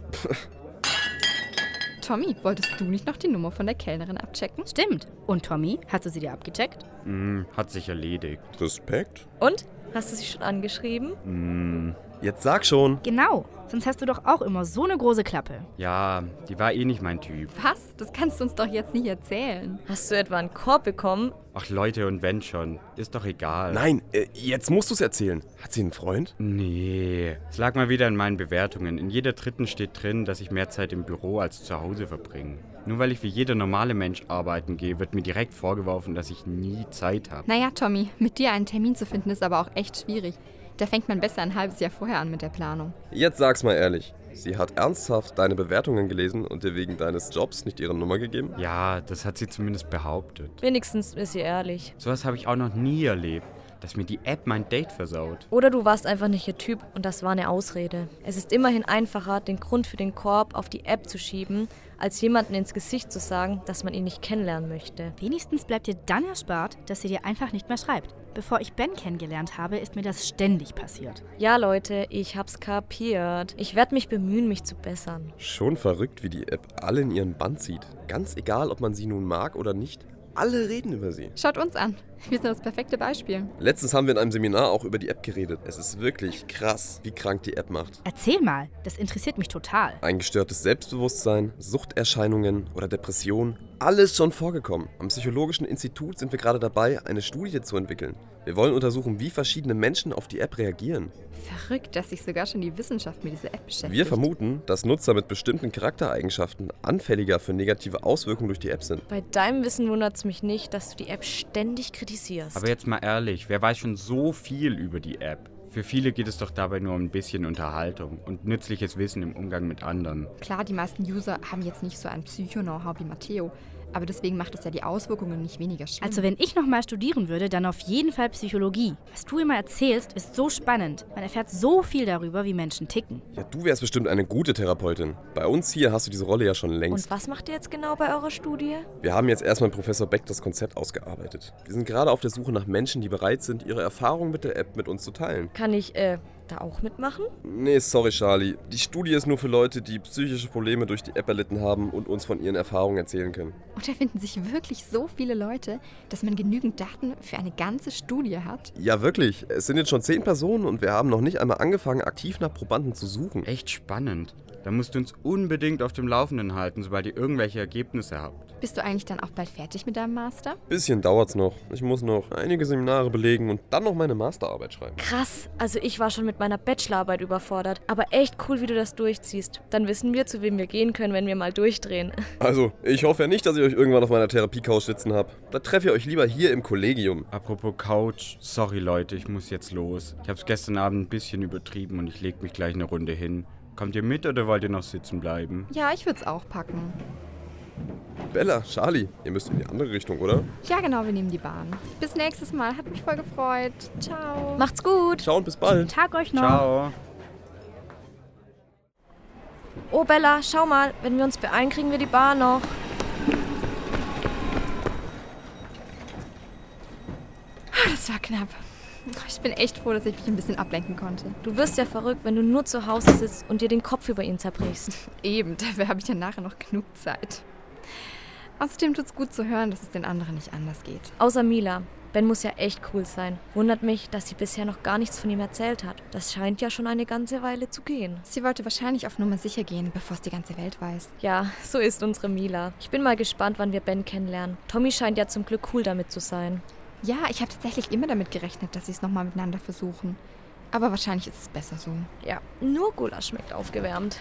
Tommy, wolltest du nicht noch die Nummer von der Kellnerin abchecken? Stimmt. Und Tommy, hast du sie dir abgecheckt? Mm, hat sich erledigt. Respekt. Und? Hast du sie schon angeschrieben? Mm. Jetzt sag schon. Genau, sonst hast du doch auch immer so eine große Klappe. Ja, die war eh nicht mein Typ. Was? Das kannst du uns doch jetzt nicht erzählen. Hast du etwa einen Korb bekommen? Ach Leute, und wenn schon, ist doch egal. Nein, äh, jetzt musst du es erzählen. Hat sie einen Freund? Nee, es lag mal wieder in meinen Bewertungen. In jeder dritten steht drin, dass ich mehr Zeit im Büro als zu Hause verbringe. Nur weil ich wie jeder normale Mensch arbeiten gehe, wird mir direkt vorgeworfen, dass ich nie Zeit habe. Naja, Tommy, mit dir einen Termin zu finden ist aber auch echt schwierig. Da fängt man besser ein halbes Jahr vorher an mit der Planung. Jetzt sag's mal ehrlich. Sie hat ernsthaft deine Bewertungen gelesen und dir wegen deines Jobs nicht ihre Nummer gegeben? Ja, das hat sie zumindest behauptet. Wenigstens ist sie ehrlich. Sowas habe ich auch noch nie erlebt, dass mir die App mein Date versaut. Oder du warst einfach nicht ihr Typ und das war eine Ausrede. Es ist immerhin einfacher, den Grund für den Korb auf die App zu schieben, als jemandem ins Gesicht zu sagen, dass man ihn nicht kennenlernen möchte. Wenigstens bleibt dir dann erspart, dass sie dir einfach nicht mehr schreibt. Bevor ich Ben kennengelernt habe, ist mir das ständig passiert. Ja, Leute, ich hab's kapiert. Ich werde mich bemühen, mich zu bessern. Schon verrückt, wie die App alle in ihren Bann zieht. Ganz egal, ob man sie nun mag oder nicht. Alle reden über sie. Schaut uns an. Wir sind das perfekte Beispiel. Letztens haben wir in einem Seminar auch über die App geredet. Es ist wirklich krass, wie krank die App macht. Erzähl mal, das interessiert mich total. Ein gestörtes Selbstbewusstsein, Suchterscheinungen oder Depressionen, alles schon vorgekommen. Am Psychologischen Institut sind wir gerade dabei, eine Studie zu entwickeln. Wir wollen untersuchen, wie verschiedene Menschen auf die App reagieren. Verrückt, dass sich sogar schon die Wissenschaft mit dieser App beschäftigt. Wir vermuten, dass Nutzer mit bestimmten Charaktereigenschaften anfälliger für negative Auswirkungen durch die App sind. Bei deinem Wissen wundert es mich nicht, dass du die App ständig kritisierst. Aber jetzt mal ehrlich, wer weiß schon so viel über die App? Für viele geht es doch dabei nur um ein bisschen Unterhaltung und nützliches Wissen im Umgang mit anderen. Klar, die meisten User haben jetzt nicht so ein Psycho-Know-how wie Matteo. Aber deswegen macht es ja die Auswirkungen nicht weniger schlimm. Also wenn ich nochmal studieren würde, dann auf jeden Fall Psychologie. Was du immer erzählst, ist so spannend. Man erfährt so viel darüber, wie Menschen ticken. Ja, du wärst bestimmt eine gute Therapeutin. Bei uns hier hast du diese Rolle ja schon längst. Und was macht ihr jetzt genau bei eurer Studie? Wir haben jetzt erstmal mit Professor Beck das Konzept ausgearbeitet. Wir sind gerade auf der Suche nach Menschen, die bereit sind, ihre Erfahrungen mit der App mit uns zu teilen. Kann ich, äh, da auch mitmachen? Nee, sorry Charlie. Die Studie ist nur für Leute, die psychische Probleme durch die App erlitten haben und uns von ihren Erfahrungen erzählen können. Und da finden sich wirklich so viele Leute, dass man genügend Daten für eine ganze Studie hat? Ja, wirklich. Es sind jetzt schon zehn Personen und wir haben noch nicht einmal angefangen, aktiv nach Probanden zu suchen. Echt spannend. Da musst du uns unbedingt auf dem Laufenden halten, sobald ihr irgendwelche Ergebnisse habt. Bist du eigentlich dann auch bald fertig mit deinem Master? Bisschen dauert's noch. Ich muss noch einige Seminare belegen und dann noch meine Masterarbeit schreiben. Krass, also ich war schon mit meiner Bachelorarbeit überfordert. Aber echt cool, wie du das durchziehst. Dann wissen wir, zu wem wir gehen können, wenn wir mal durchdrehen. Also, ich hoffe ja nicht, dass ich euch irgendwann auf meiner Therapie-Couch sitzen habt. Da trefft ihr euch lieber hier im Kollegium. Apropos Couch, sorry Leute, ich muss jetzt los. Ich hab's gestern Abend ein bisschen übertrieben und ich leg mich gleich eine Runde hin. Kommt ihr mit oder wollt ihr noch sitzen bleiben? Ja, ich würde es auch packen. Bella, Charlie, ihr müsst in die andere Richtung, oder? Ja, genau, wir nehmen die Bahn. Bis nächstes Mal, hat mich voll gefreut. Ciao. Macht's gut. Ciao und bis bald. Schönen Tag euch noch. Ciao. Oh Bella, schau mal, wenn wir uns beeilen, kriegen wir die Bahn noch. Das war knapp. Ich bin echt froh, dass ich mich ein bisschen ablenken konnte. Du wirst ja verrückt, wenn du nur zu Hause sitzt und dir den Kopf über ihn zerbrichst. Eben, dafür habe ich ja nachher noch genug Zeit. Außerdem tut's gut zu hören, dass es den anderen nicht anders geht. Außer Mila. Ben muss ja echt cool sein. Wundert mich, dass sie bisher noch gar nichts von ihm erzählt hat. Das scheint ja schon eine ganze Weile zu gehen. Sie wollte wahrscheinlich auf Nummer sicher gehen, bevor es die ganze Welt weiß. Ja, so ist unsere Mila. Ich bin mal gespannt, wann wir Ben kennenlernen. Tommy scheint ja zum Glück cool damit zu sein. Ja, ich habe tatsächlich immer damit gerechnet, dass sie es nochmal miteinander versuchen. Aber wahrscheinlich ist es besser so. Ja, nur Gulasch schmeckt aufgewärmt.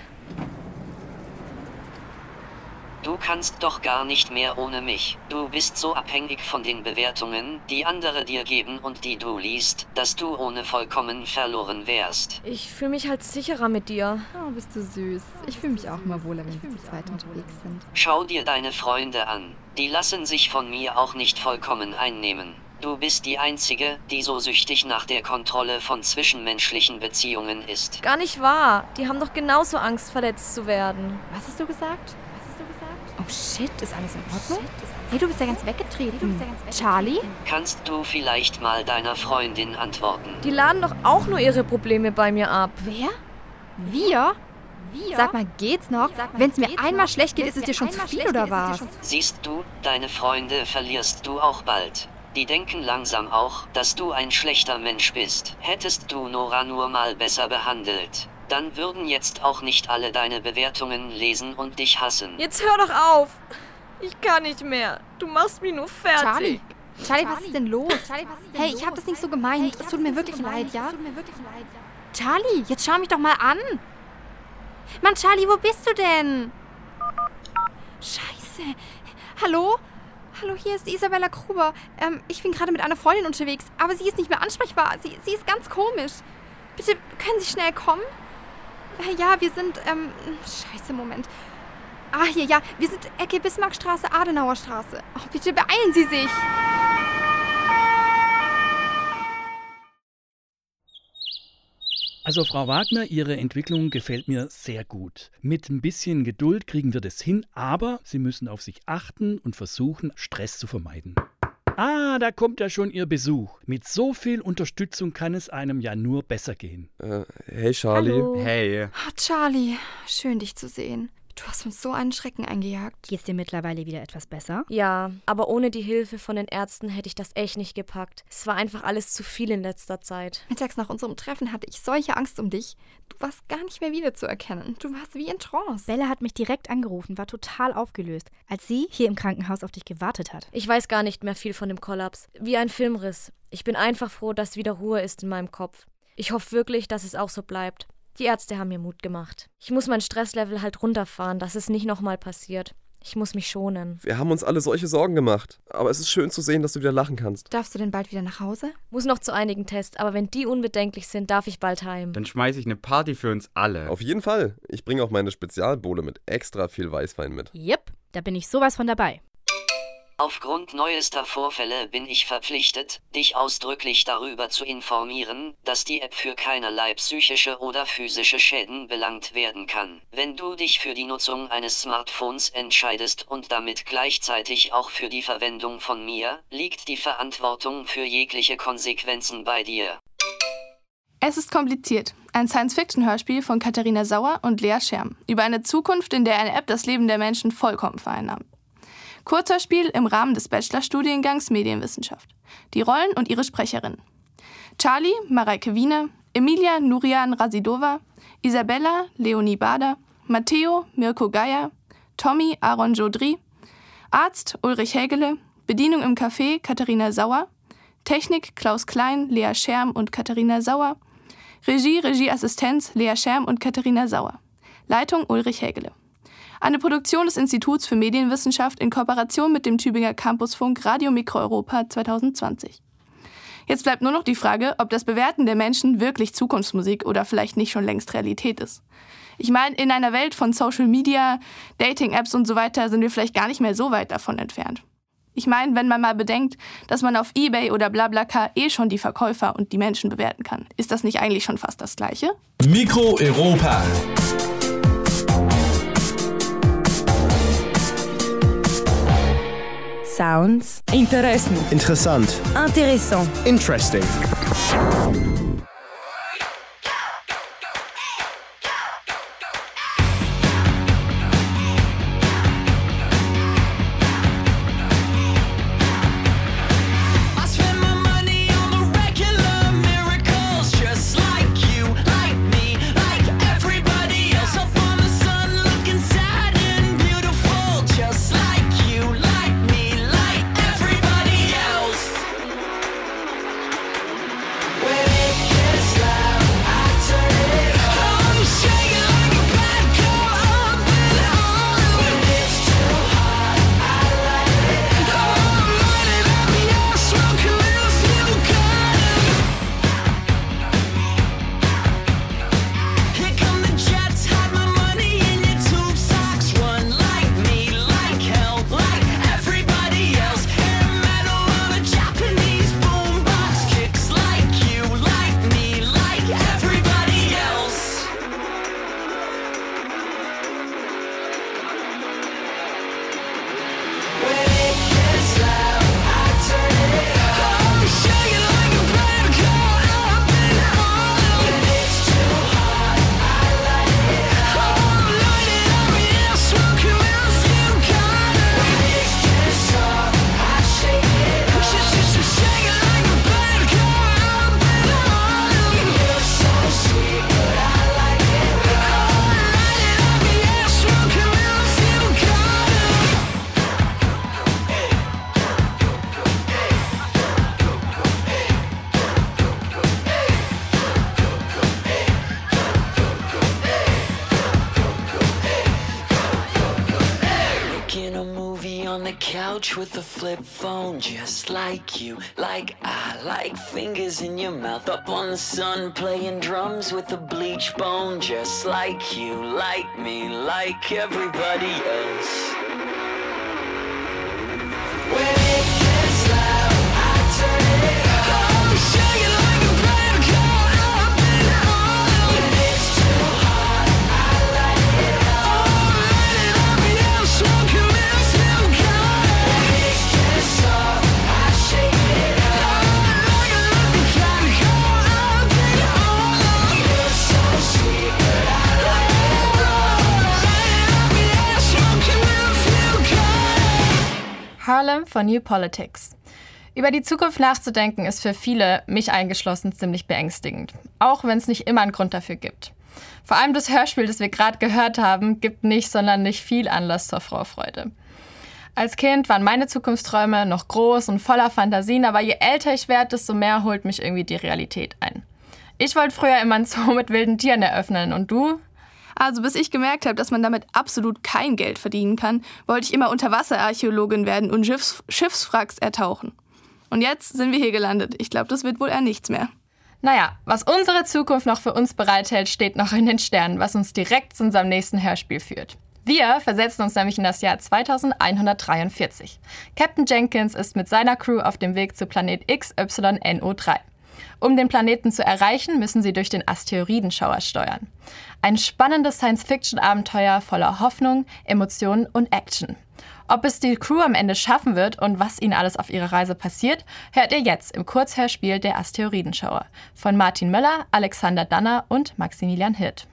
Du kannst doch gar nicht mehr ohne mich. Du bist so abhängig von den Bewertungen, die andere dir geben und die du liest, dass du ohne vollkommen verloren wärst. Ich fühle mich halt sicherer mit dir. Oh, bist du süß. Ich fühle mich auch immer wohler, wenn wir zu zweit unterwegs sind. Schau dir deine Freunde an. Die lassen sich von mir auch nicht vollkommen einnehmen. Du bist die Einzige, die so süchtig nach der Kontrolle von zwischenmenschlichen Beziehungen ist. Gar nicht wahr. Die haben doch genauso Angst, verletzt zu werden. Was hast du gesagt? Oh shit, ist alles in Ordnung? Hey, du bist ja ganz weggetreten. Charlie? Kannst du vielleicht mal deiner Freundin antworten? Die laden doch auch nur ihre Probleme bei mir ab. Wer? Wir? Wir? Sag mal, geht's noch? Wenn es mir einmal schlecht geht, ist es dir schon zu viel oder was? Siehst du, deine Freunde verlierst du auch bald. Die denken langsam auch, dass du ein schlechter Mensch bist. Hättest du Nora nur mal besser behandelt, dann würden jetzt auch nicht alle deine Bewertungen lesen und dich hassen. Jetzt hör doch auf! Ich kann nicht mehr. Du machst mich nur fertig. Charlie, Charlie, was ist denn los? Hey, ich habe das nicht so gemeint. Es tut mir wirklich leid, ja? Charlie, jetzt schau mich doch mal an. Mann, Charlie, wo bist du denn? Scheiße. Hallo? Hallo, hier ist Isabella Gruber. Ähm, ich bin gerade mit einer Freundin unterwegs, aber sie ist nicht mehr ansprechbar. Sie, sie ist ganz komisch. Bitte, können Sie schnell kommen? Äh, ja, wir sind, ähm, scheiße, Moment. Ah, hier, ja, wir sind Ecke Bismarckstraße, Adenauerstraße. Oh, bitte beeilen Sie sich. Also Frau Wagner, Ihre Entwicklung gefällt mir sehr gut. Mit ein bisschen Geduld kriegen wir das hin, aber Sie müssen auf sich achten und versuchen, Stress zu vermeiden. Ah, da kommt ja schon Ihr Besuch. Mit so viel Unterstützung kann es einem ja nur besser gehen. Äh, hey Charlie. Hallo. Hey. Oh, Charlie, schön dich zu sehen. Du hast uns so einen Schrecken eingejagt. Geht's dir mittlerweile wieder etwas besser? Ja, aber ohne die Hilfe von den Ärzten hätte ich das echt nicht gepackt. Es war einfach alles zu viel in letzter Zeit. Mittags nach unserem Treffen hatte ich solche Angst um dich. Du warst gar nicht mehr wiederzuerkennen. Du warst wie in Trance. Bella hat mich direkt angerufen, war total aufgelöst, als sie hier im Krankenhaus auf dich gewartet hat. Ich weiß gar nicht mehr viel von dem Kollaps. Wie ein Filmriss. Ich bin einfach froh, dass wieder Ruhe ist in meinem Kopf. Ich hoffe wirklich, dass es auch so bleibt. Die Ärzte haben mir Mut gemacht. Ich muss mein Stresslevel halt runterfahren, dass es nicht nochmal passiert. Ich muss mich schonen. Wir haben uns alle solche Sorgen gemacht. Aber es ist schön zu sehen, dass du wieder lachen kannst. Darfst du denn bald wieder nach Hause? Muss noch zu einigen Tests, aber wenn die unbedenklich sind, darf ich bald heim. Dann schmeiße ich eine Party für uns alle. Auf jeden Fall. Ich bringe auch meine Spezialbowle mit extra viel Weißwein mit. Yep, da bin ich sowas von dabei. Aufgrund neuester Vorfälle bin ich verpflichtet, dich ausdrücklich darüber zu informieren, dass die App für keinerlei psychische oder physische Schäden belangt werden kann. Wenn du dich für die Nutzung eines Smartphones entscheidest und damit gleichzeitig auch für die Verwendung von mir, liegt die Verantwortung für jegliche Konsequenzen bei dir. Es ist kompliziert. Ein Science-Fiction-Hörspiel von Katharina Sauer und Lea Scherm über eine Zukunft, in der eine App das Leben der Menschen vollkommen vereinnahmt. Kurzhörspiel im Rahmen des Bachelorstudiengangs Medienwissenschaft. Die Rollen und ihre Sprecherinnen: Charlie, Mareike Wiener, Emilia, Nurian Rasidova, Isabella, Leonie Bader, Matteo, Mirko Geier, Tommy, Aaron Jodri, Arzt, Ulrich Hägele, Bedienung im Café, Katharina Sauer, Technik, Klaus Klein, Lea Scherm und Katharina Sauer, Regie, Regieassistenz, Lea Scherm und Katharina Sauer, Leitung, Ulrich Hägele. Eine Produktion des Instituts für Medienwissenschaft in Kooperation mit dem Tübinger Campusfunk Radio Mikro Europa zwanzig zwanzig. Jetzt bleibt nur noch die Frage, ob das Bewerten der Menschen wirklich Zukunftsmusik oder vielleicht nicht schon längst Realität ist. Ich meine, in einer Welt von Social Media, Dating-Apps und so weiter sind wir vielleicht gar nicht mehr so weit davon entfernt. Ich meine, wenn man mal bedenkt, dass man auf eBay oder BlaBlaCar eh schon die Verkäufer und die Menschen bewerten kann, ist das nicht eigentlich schon fast das Gleiche? Mikro Europa. Sounds intéressant. Interessant. Intéressant. Interesting. With a flip phone, just like you, like I, like fingers in your mouth, up on the sun, playing drums with a bleach bone, just like you, like me, like everybody else. When it gets loud, I turn it up, shake it like a bad car, up and on. When it's too hot, I light it up, oh, light it up, yeah, smoke it, man, still got. Sweet, but I like it raw. Light it up, yeah. Adam von New Politics. Über die Zukunft nachzudenken ist für viele, mich eingeschlossen, ziemlich beängstigend. Auch wenn es nicht immer einen Grund dafür gibt. Vor allem das Hörspiel, das wir gerade gehört haben, gibt nicht sonderlich viel Anlass zur Vorfreude. Als Kind waren meine Zukunftsträume noch groß und voller Fantasien, aber je älter ich werde, desto mehr holt mich irgendwie die Realität ein. Ich wollte früher immer ein Zoo mit wilden Tieren eröffnen. Und du? Also bis ich gemerkt habe, dass man damit absolut kein Geld verdienen kann, wollte ich immer Unterwasserarchäologin werden und Schiffs- Schiffswracks ertauchen. Und jetzt sind wir hier gelandet. Ich glaube, das wird wohl eher nichts mehr. Naja, was unsere Zukunft noch für uns bereithält, steht noch in den Sternen, was uns direkt zu unserem nächsten Hörspiel führt. Wir versetzen uns nämlich in das Jahr zweitausendeinhundertdreiundvierzig. Captain Jenkins ist mit seiner Crew auf dem Weg zu Planet X Y N O drei. Um den Planeten zu erreichen, müssen sie durch den Asteroidenschauer steuern. Ein spannendes Science-Fiction-Abenteuer voller Hoffnung, Emotionen und Action. Ob es die Crew am Ende schaffen wird und was ihnen alles auf ihrer Reise passiert, hört ihr jetzt im Kurzhörspiel Der Asteroidenschauer von Martin Möller, Alexander Danner und Maximilian Hirt.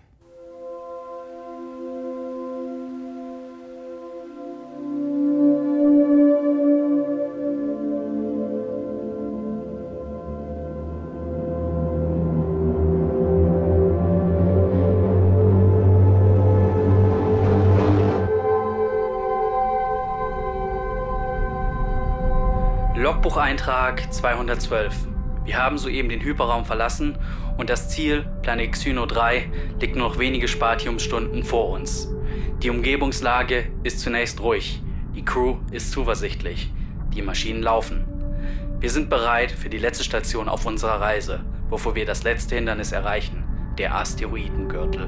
Logbucheintrag zweihundertzwölf. Wir haben soeben den Hyperraum verlassen und das Ziel, Planet X Y drei, liegt nur noch wenige Spatiumsstunden vor uns. Die Umgebungslage ist zunächst ruhig. Die Crew ist zuversichtlich. Die Maschinen laufen. Wir sind bereit für die letzte Station auf unserer Reise, bevor wir das letzte Hindernis erreichen, der Asteroidengürtel.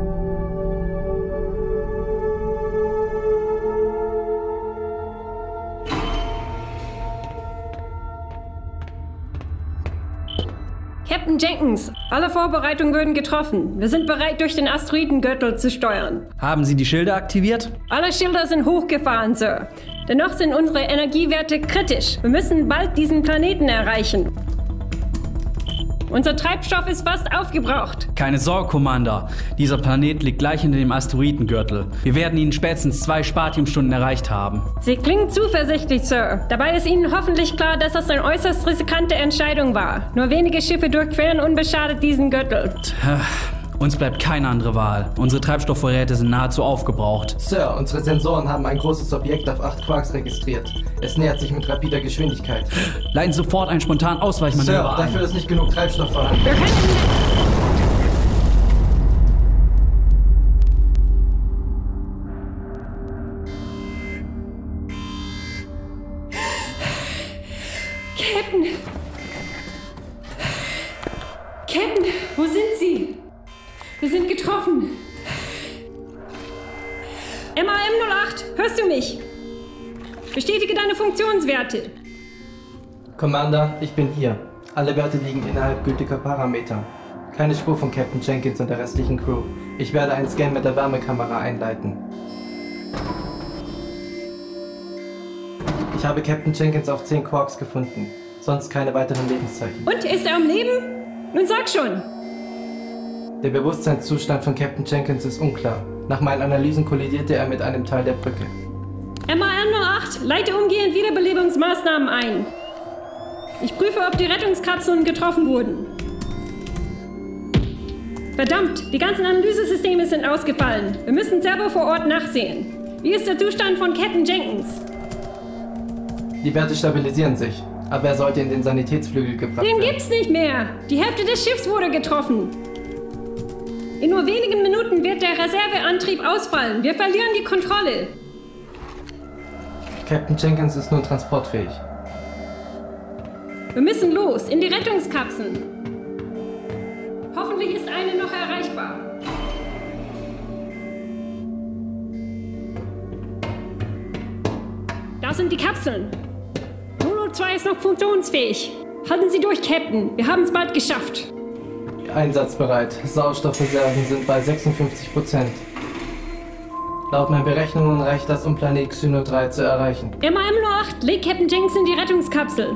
Captain Jenkins, alle Vorbereitungen wurden getroffen. Wir sind bereit, durch den Asteroidengürtel zu steuern. Haben Sie die Schilder aktiviert? Alle Schilder sind hochgefahren, Sir. Dennoch sind unsere Energiewerte kritisch. Wir müssen bald diesen Planeten erreichen. Unser Treibstoff ist fast aufgebraucht. Keine Sorge, Commander. Dieser Planet liegt gleich hinter dem Asteroidengürtel. Wir werden ihn spätestens zwei Spatiumstunden erreicht haben. Sie klingen zuversichtlich, Sir. Dabei ist Ihnen hoffentlich klar, dass das eine äußerst riskante Entscheidung war. Nur wenige Schiffe durchqueren unbeschadet diesen Gürtel. Tja, uns bleibt keine andere Wahl. Unsere Treibstoffvorräte sind nahezu aufgebraucht. Sir, unsere Sensoren haben ein großes Objekt auf acht Quarks registriert. Es nähert sich mit rapider Geschwindigkeit. Leiten sofort einen spontanen Ausweichmanöver Sir, ein. dafür ist nicht genug Treibstoff vorhanden. Wir können... Captain! Captain, wo sind Sie? Wir sind getroffen. M A M null acht, hörst du mich? Bestätige deine Funktionswerte. Commander, ich bin hier. Alle Werte liegen innerhalb gültiger Parameter. Keine Spur von Captain Jenkins und der restlichen Crew. Ich werde einen Scan mit der Wärmekamera einleiten. Ich habe Captain Jenkins auf zehn Quarks gefunden. Sonst keine weiteren Lebenszeichen. Und, ist er am Leben? Nun sag schon. Der Bewusstseinszustand von Captain Jenkins ist unklar. Nach meinen Analysen kollidierte er mit einem Teil der Brücke. M A M null acht, leite umgehend Wiederbelebungsmaßnahmen ein. Ich prüfe, ob die Rettungskapseln getroffen wurden. Verdammt, die ganzen Analysesysteme sind ausgefallen. Wir müssen selber vor Ort nachsehen. Wie ist der Zustand von Captain Jenkins? Die Werte stabilisieren sich, aber er sollte in den Sanitätsflügel gebracht Den werden. gibt's nicht mehr. Die Hälfte des Schiffs wurde getroffen. In nur wenigen Minuten wird der Reserveantrieb ausfallen. Wir verlieren die Kontrolle. Captain Jenkins ist nun transportfähig. Wir müssen los, in die Rettungskapseln. Hoffentlich ist eine noch erreichbar. Da sind die Kapseln. null null zwei ist noch funktionsfähig. Halten Sie durch, Captain. Wir haben es bald geschafft. Einsatzbereit. Sauerstoffreserven sind bei sechsundfünfzig Prozent. Laut meinen Berechnungen reicht das, um Planet X Y drei zu erreichen. M A M null acht, leg Captain Jenkins in die Rettungskapsel.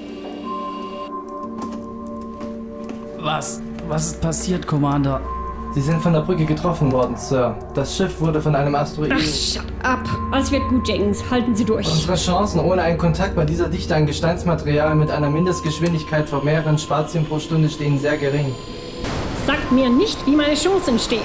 Was? Was ist passiert, Commander? Sie sind von der Brücke getroffen worden, Sir. Das Schiff wurde von einem Asteroiden... Ach, shut up. Alles wird gut, Jenkins. Halten Sie durch. Unsere Chancen ohne einen Kontakt bei dieser Dichte an Gesteinsmaterial mit einer Mindestgeschwindigkeit von mehreren Spazien pro Stunde stehen sehr gering. Sagt mir nicht, wie meine Chancen stehen.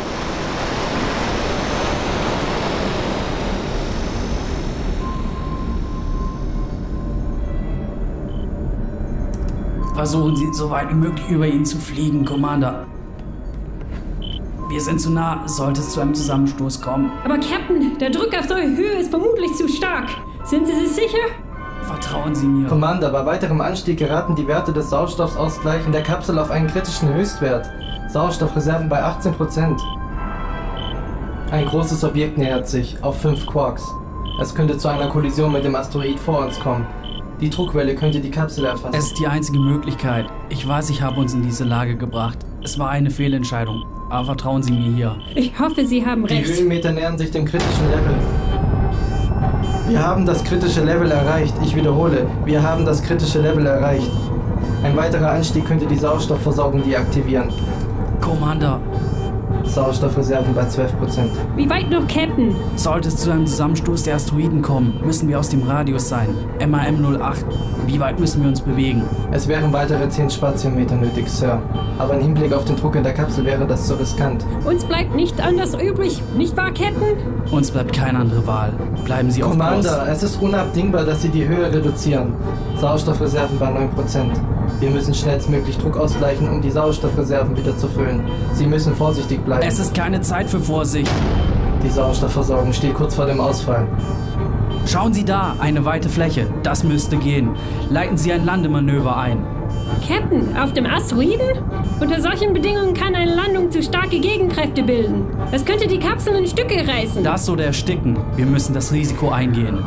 Versuchen Sie, so weit wie möglich über ihn zu fliegen, Commander. Wir sind zu nah, sollte es zu einem Zusammenstoß kommen. Aber Captain, der Druck auf neue Höhe ist vermutlich zu stark. Sind Sie sich sicher? Vertrauen Sie mir. Commander, bei weiterem Anstieg geraten die Werte des Sauerstoffausgleichs in der Kapsel auf einen kritischen Höchstwert. Sauerstoffreserven bei achtzehn Prozent. Ein großes Objekt nähert sich, auf fünf Quarks. Es könnte zu einer Kollision mit dem Asteroid vor uns kommen. Die Druckwelle könnte die Kapsel erfassen. Es ist die einzige Möglichkeit. Ich weiß, ich habe uns in diese Lage gebracht. Es war eine Fehlentscheidung. Aber vertrauen Sie mir hier. Ich hoffe, Sie haben recht. Die Höhenmeter nähern sich dem kritischen Level. Wir haben das kritische Level erreicht. Ich wiederhole, wir haben das kritische Level erreicht. Ein weiterer Anstieg könnte die Sauerstoffversorgung deaktivieren. Commander. Sauerstoffreserven bei zwölf Prozent. Wie weit noch, Captain? Sollte es zu einem Zusammenstoß der Asteroiden kommen, müssen wir aus dem Radius sein. M A M null acht. Wie weit müssen wir uns bewegen? Es wären weitere zehn Spatiometer nötig, Sir. Aber im Hinblick auf den Druck in der Kapsel wäre das zu riskant. Uns bleibt nicht anders übrig, nicht wahr, Captain? Uns bleibt keine andere Wahl. Bleiben Sie auf Kurs. Commander, es ist unabdingbar, dass Sie die Höhe reduzieren. Sauerstoffreserven bei neun Prozent. Wir müssen schnellstmöglich Druck ausgleichen, um die Sauerstoffreserven wieder zu füllen. Sie müssen vorsichtig bleiben. Es ist keine Zeit für Vorsicht. Die Sauerstoffversorgung steht kurz vor dem Ausfall. Schauen Sie da, eine weite Fläche. Das müsste gehen. Leiten Sie ein Landemanöver ein. Captain, auf dem Asteroiden? Unter solchen Bedingungen kann eine Landung zu starke Gegenkräfte bilden. Das könnte die Kapsel in Stücke reißen. Das oder ersticken. Wir müssen das Risiko eingehen.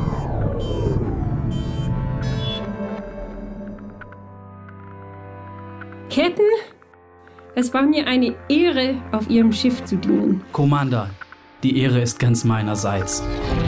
Captain, es war mir eine Ehre, auf Ihrem Schiff zu dienen. Commander, die Ehre ist ganz meinerseits.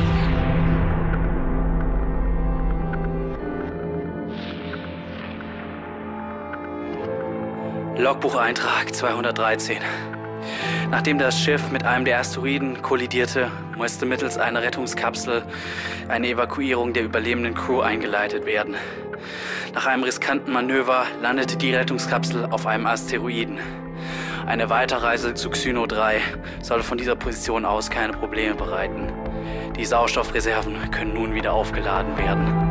Logbucheintrag zweihundertdreizehn. Nachdem das Schiff mit einem der Asteroiden kollidierte, musste mittels einer Rettungskapsel eine Evakuierung der überlebenden Crew eingeleitet werden. Nach einem riskanten Manöver landete die Rettungskapsel auf einem Asteroiden. Eine Weiterreise zu Xyno drei soll von dieser Position aus keine Probleme bereiten. Die Sauerstoffreserven können nun wieder aufgeladen werden.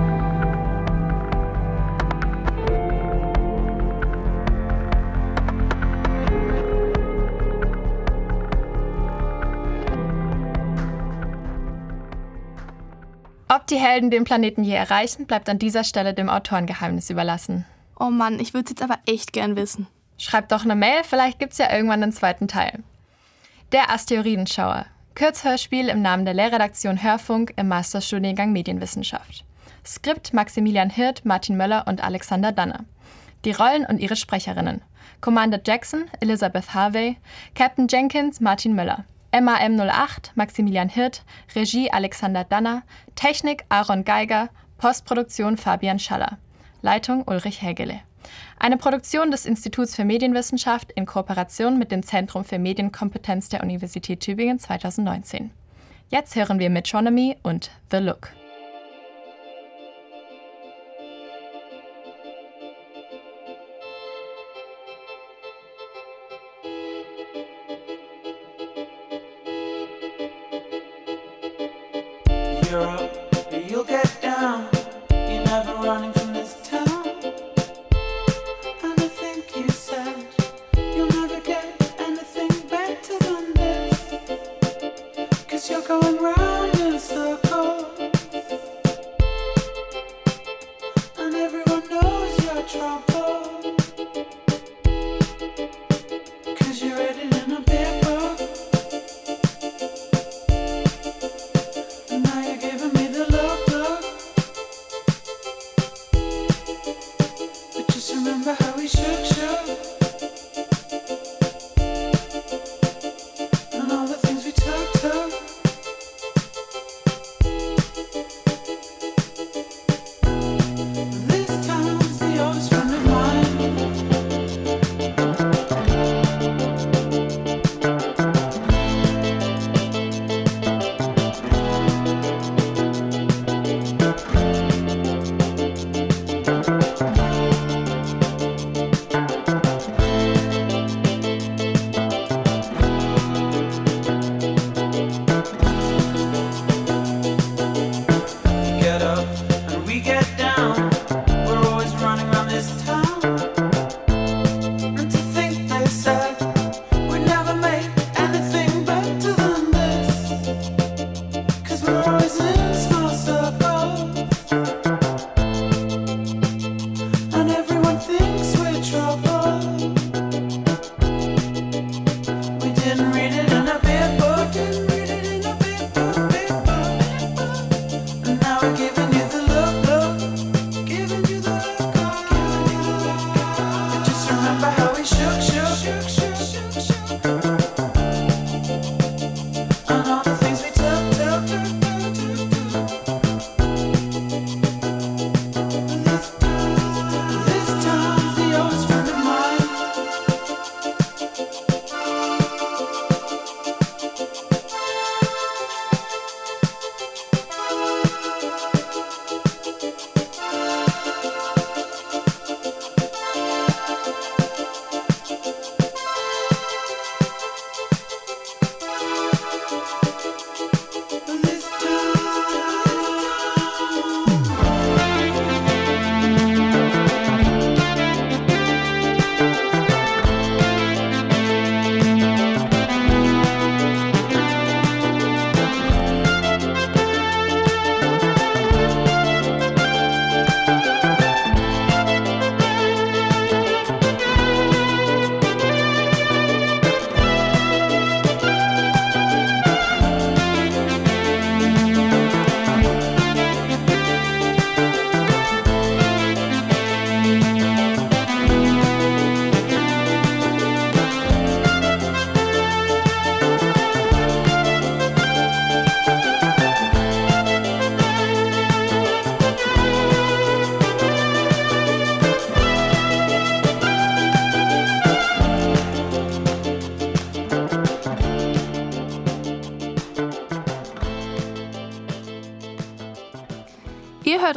Ob die Helden den Planeten je erreichen, bleibt an dieser Stelle dem Autorengeheimnis überlassen. Oh Mann, ich würde es jetzt aber echt gern wissen. Schreibt doch eine Mail, vielleicht gibt's ja irgendwann einen zweiten Teil. Der Asteroidenschauer. Kurzhörspiel im Namen der Lehrredaktion Hörfunk im Masterstudiengang Medienwissenschaft. Skript Maximilian Hirt, Martin Möller und Alexander Danner. Die Rollen und ihre Sprecherinnen. Commander Jackson, Elizabeth Harvey, Captain Jenkins, Martin Möller. M A M null acht, Maximilian Hirt, Regie Alexander Danner, Technik Aaron Geiger, Postproduktion Fabian Schaller, Leitung Ulrich Hägele. Eine Produktion des Instituts für Medienwissenschaft in Kooperation mit dem Zentrum für Medienkompetenz der Universität Tübingen zweitausendneunzehn. Jetzt hören wir Metronomy und The Look. Europe, you'll get down. You're never running from this town. And I think you said you'll never get anything better than this. Cause you're going round in circles. And everyone knows your trouble. Cause you're written in a big book. Remember how we shook, shook, and all the things we took, took. This town's the oldest friend of mine.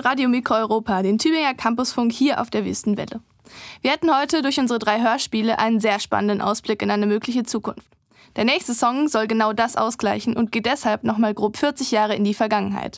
hört Radio Mikro Europa, den Tübinger Campusfunk hier auf der Wüstenwelle. Wir hatten heute durch unsere drei Hörspiele einen sehr spannenden Ausblick in eine mögliche Zukunft. Der nächste Song soll genau das ausgleichen und geht deshalb nochmal grob vierzig Jahre in die Vergangenheit.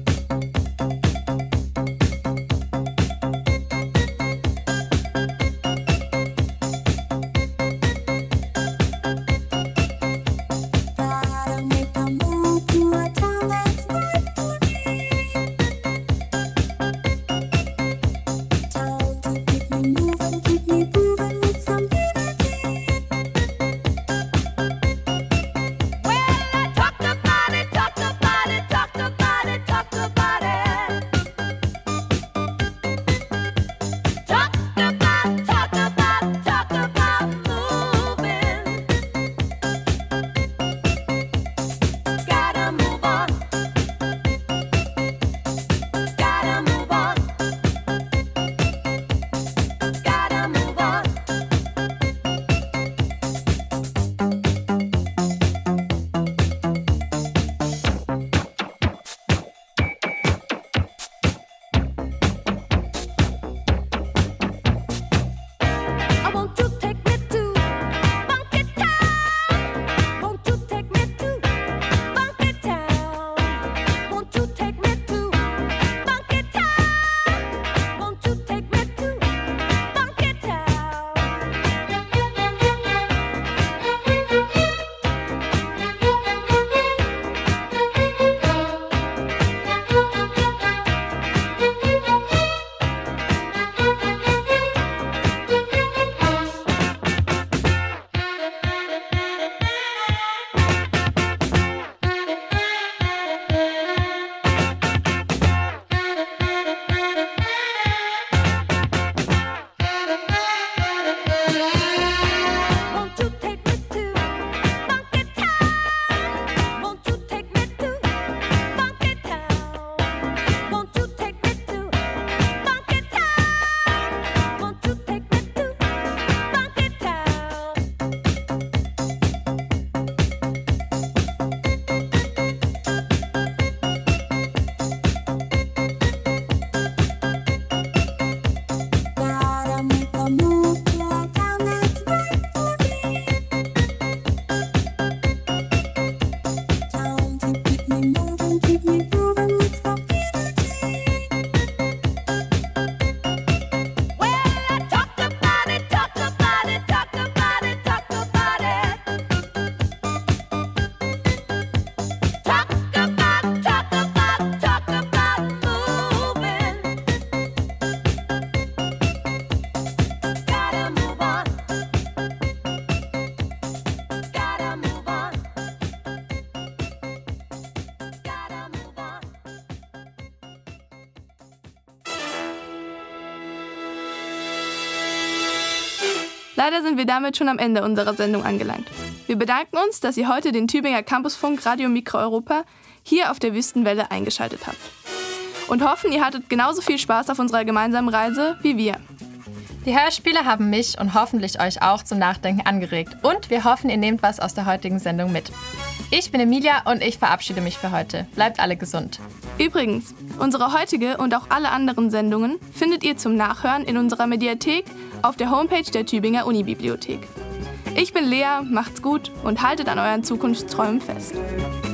Leider sind wir damit schon am Ende unserer Sendung angelangt. Wir bedanken uns, dass ihr heute den Tübinger Campusfunk Radio Mikro Europa hier auf der Wüstenwelle eingeschaltet habt. Und hoffen, ihr hattet genauso viel Spaß auf unserer gemeinsamen Reise wie wir. Die Hörspiele haben mich und hoffentlich euch auch zum Nachdenken angeregt. Und wir hoffen, ihr nehmt was aus der heutigen Sendung mit. Ich bin Emilia und ich verabschiede mich für heute. Bleibt alle gesund. Übrigens, unsere heutige und auch alle anderen Sendungen findet ihr zum Nachhören in unserer Mediathek auf der Homepage der Tübinger Unibibliothek. Ich bin Lea, macht's gut und haltet an euren Zukunftsträumen fest.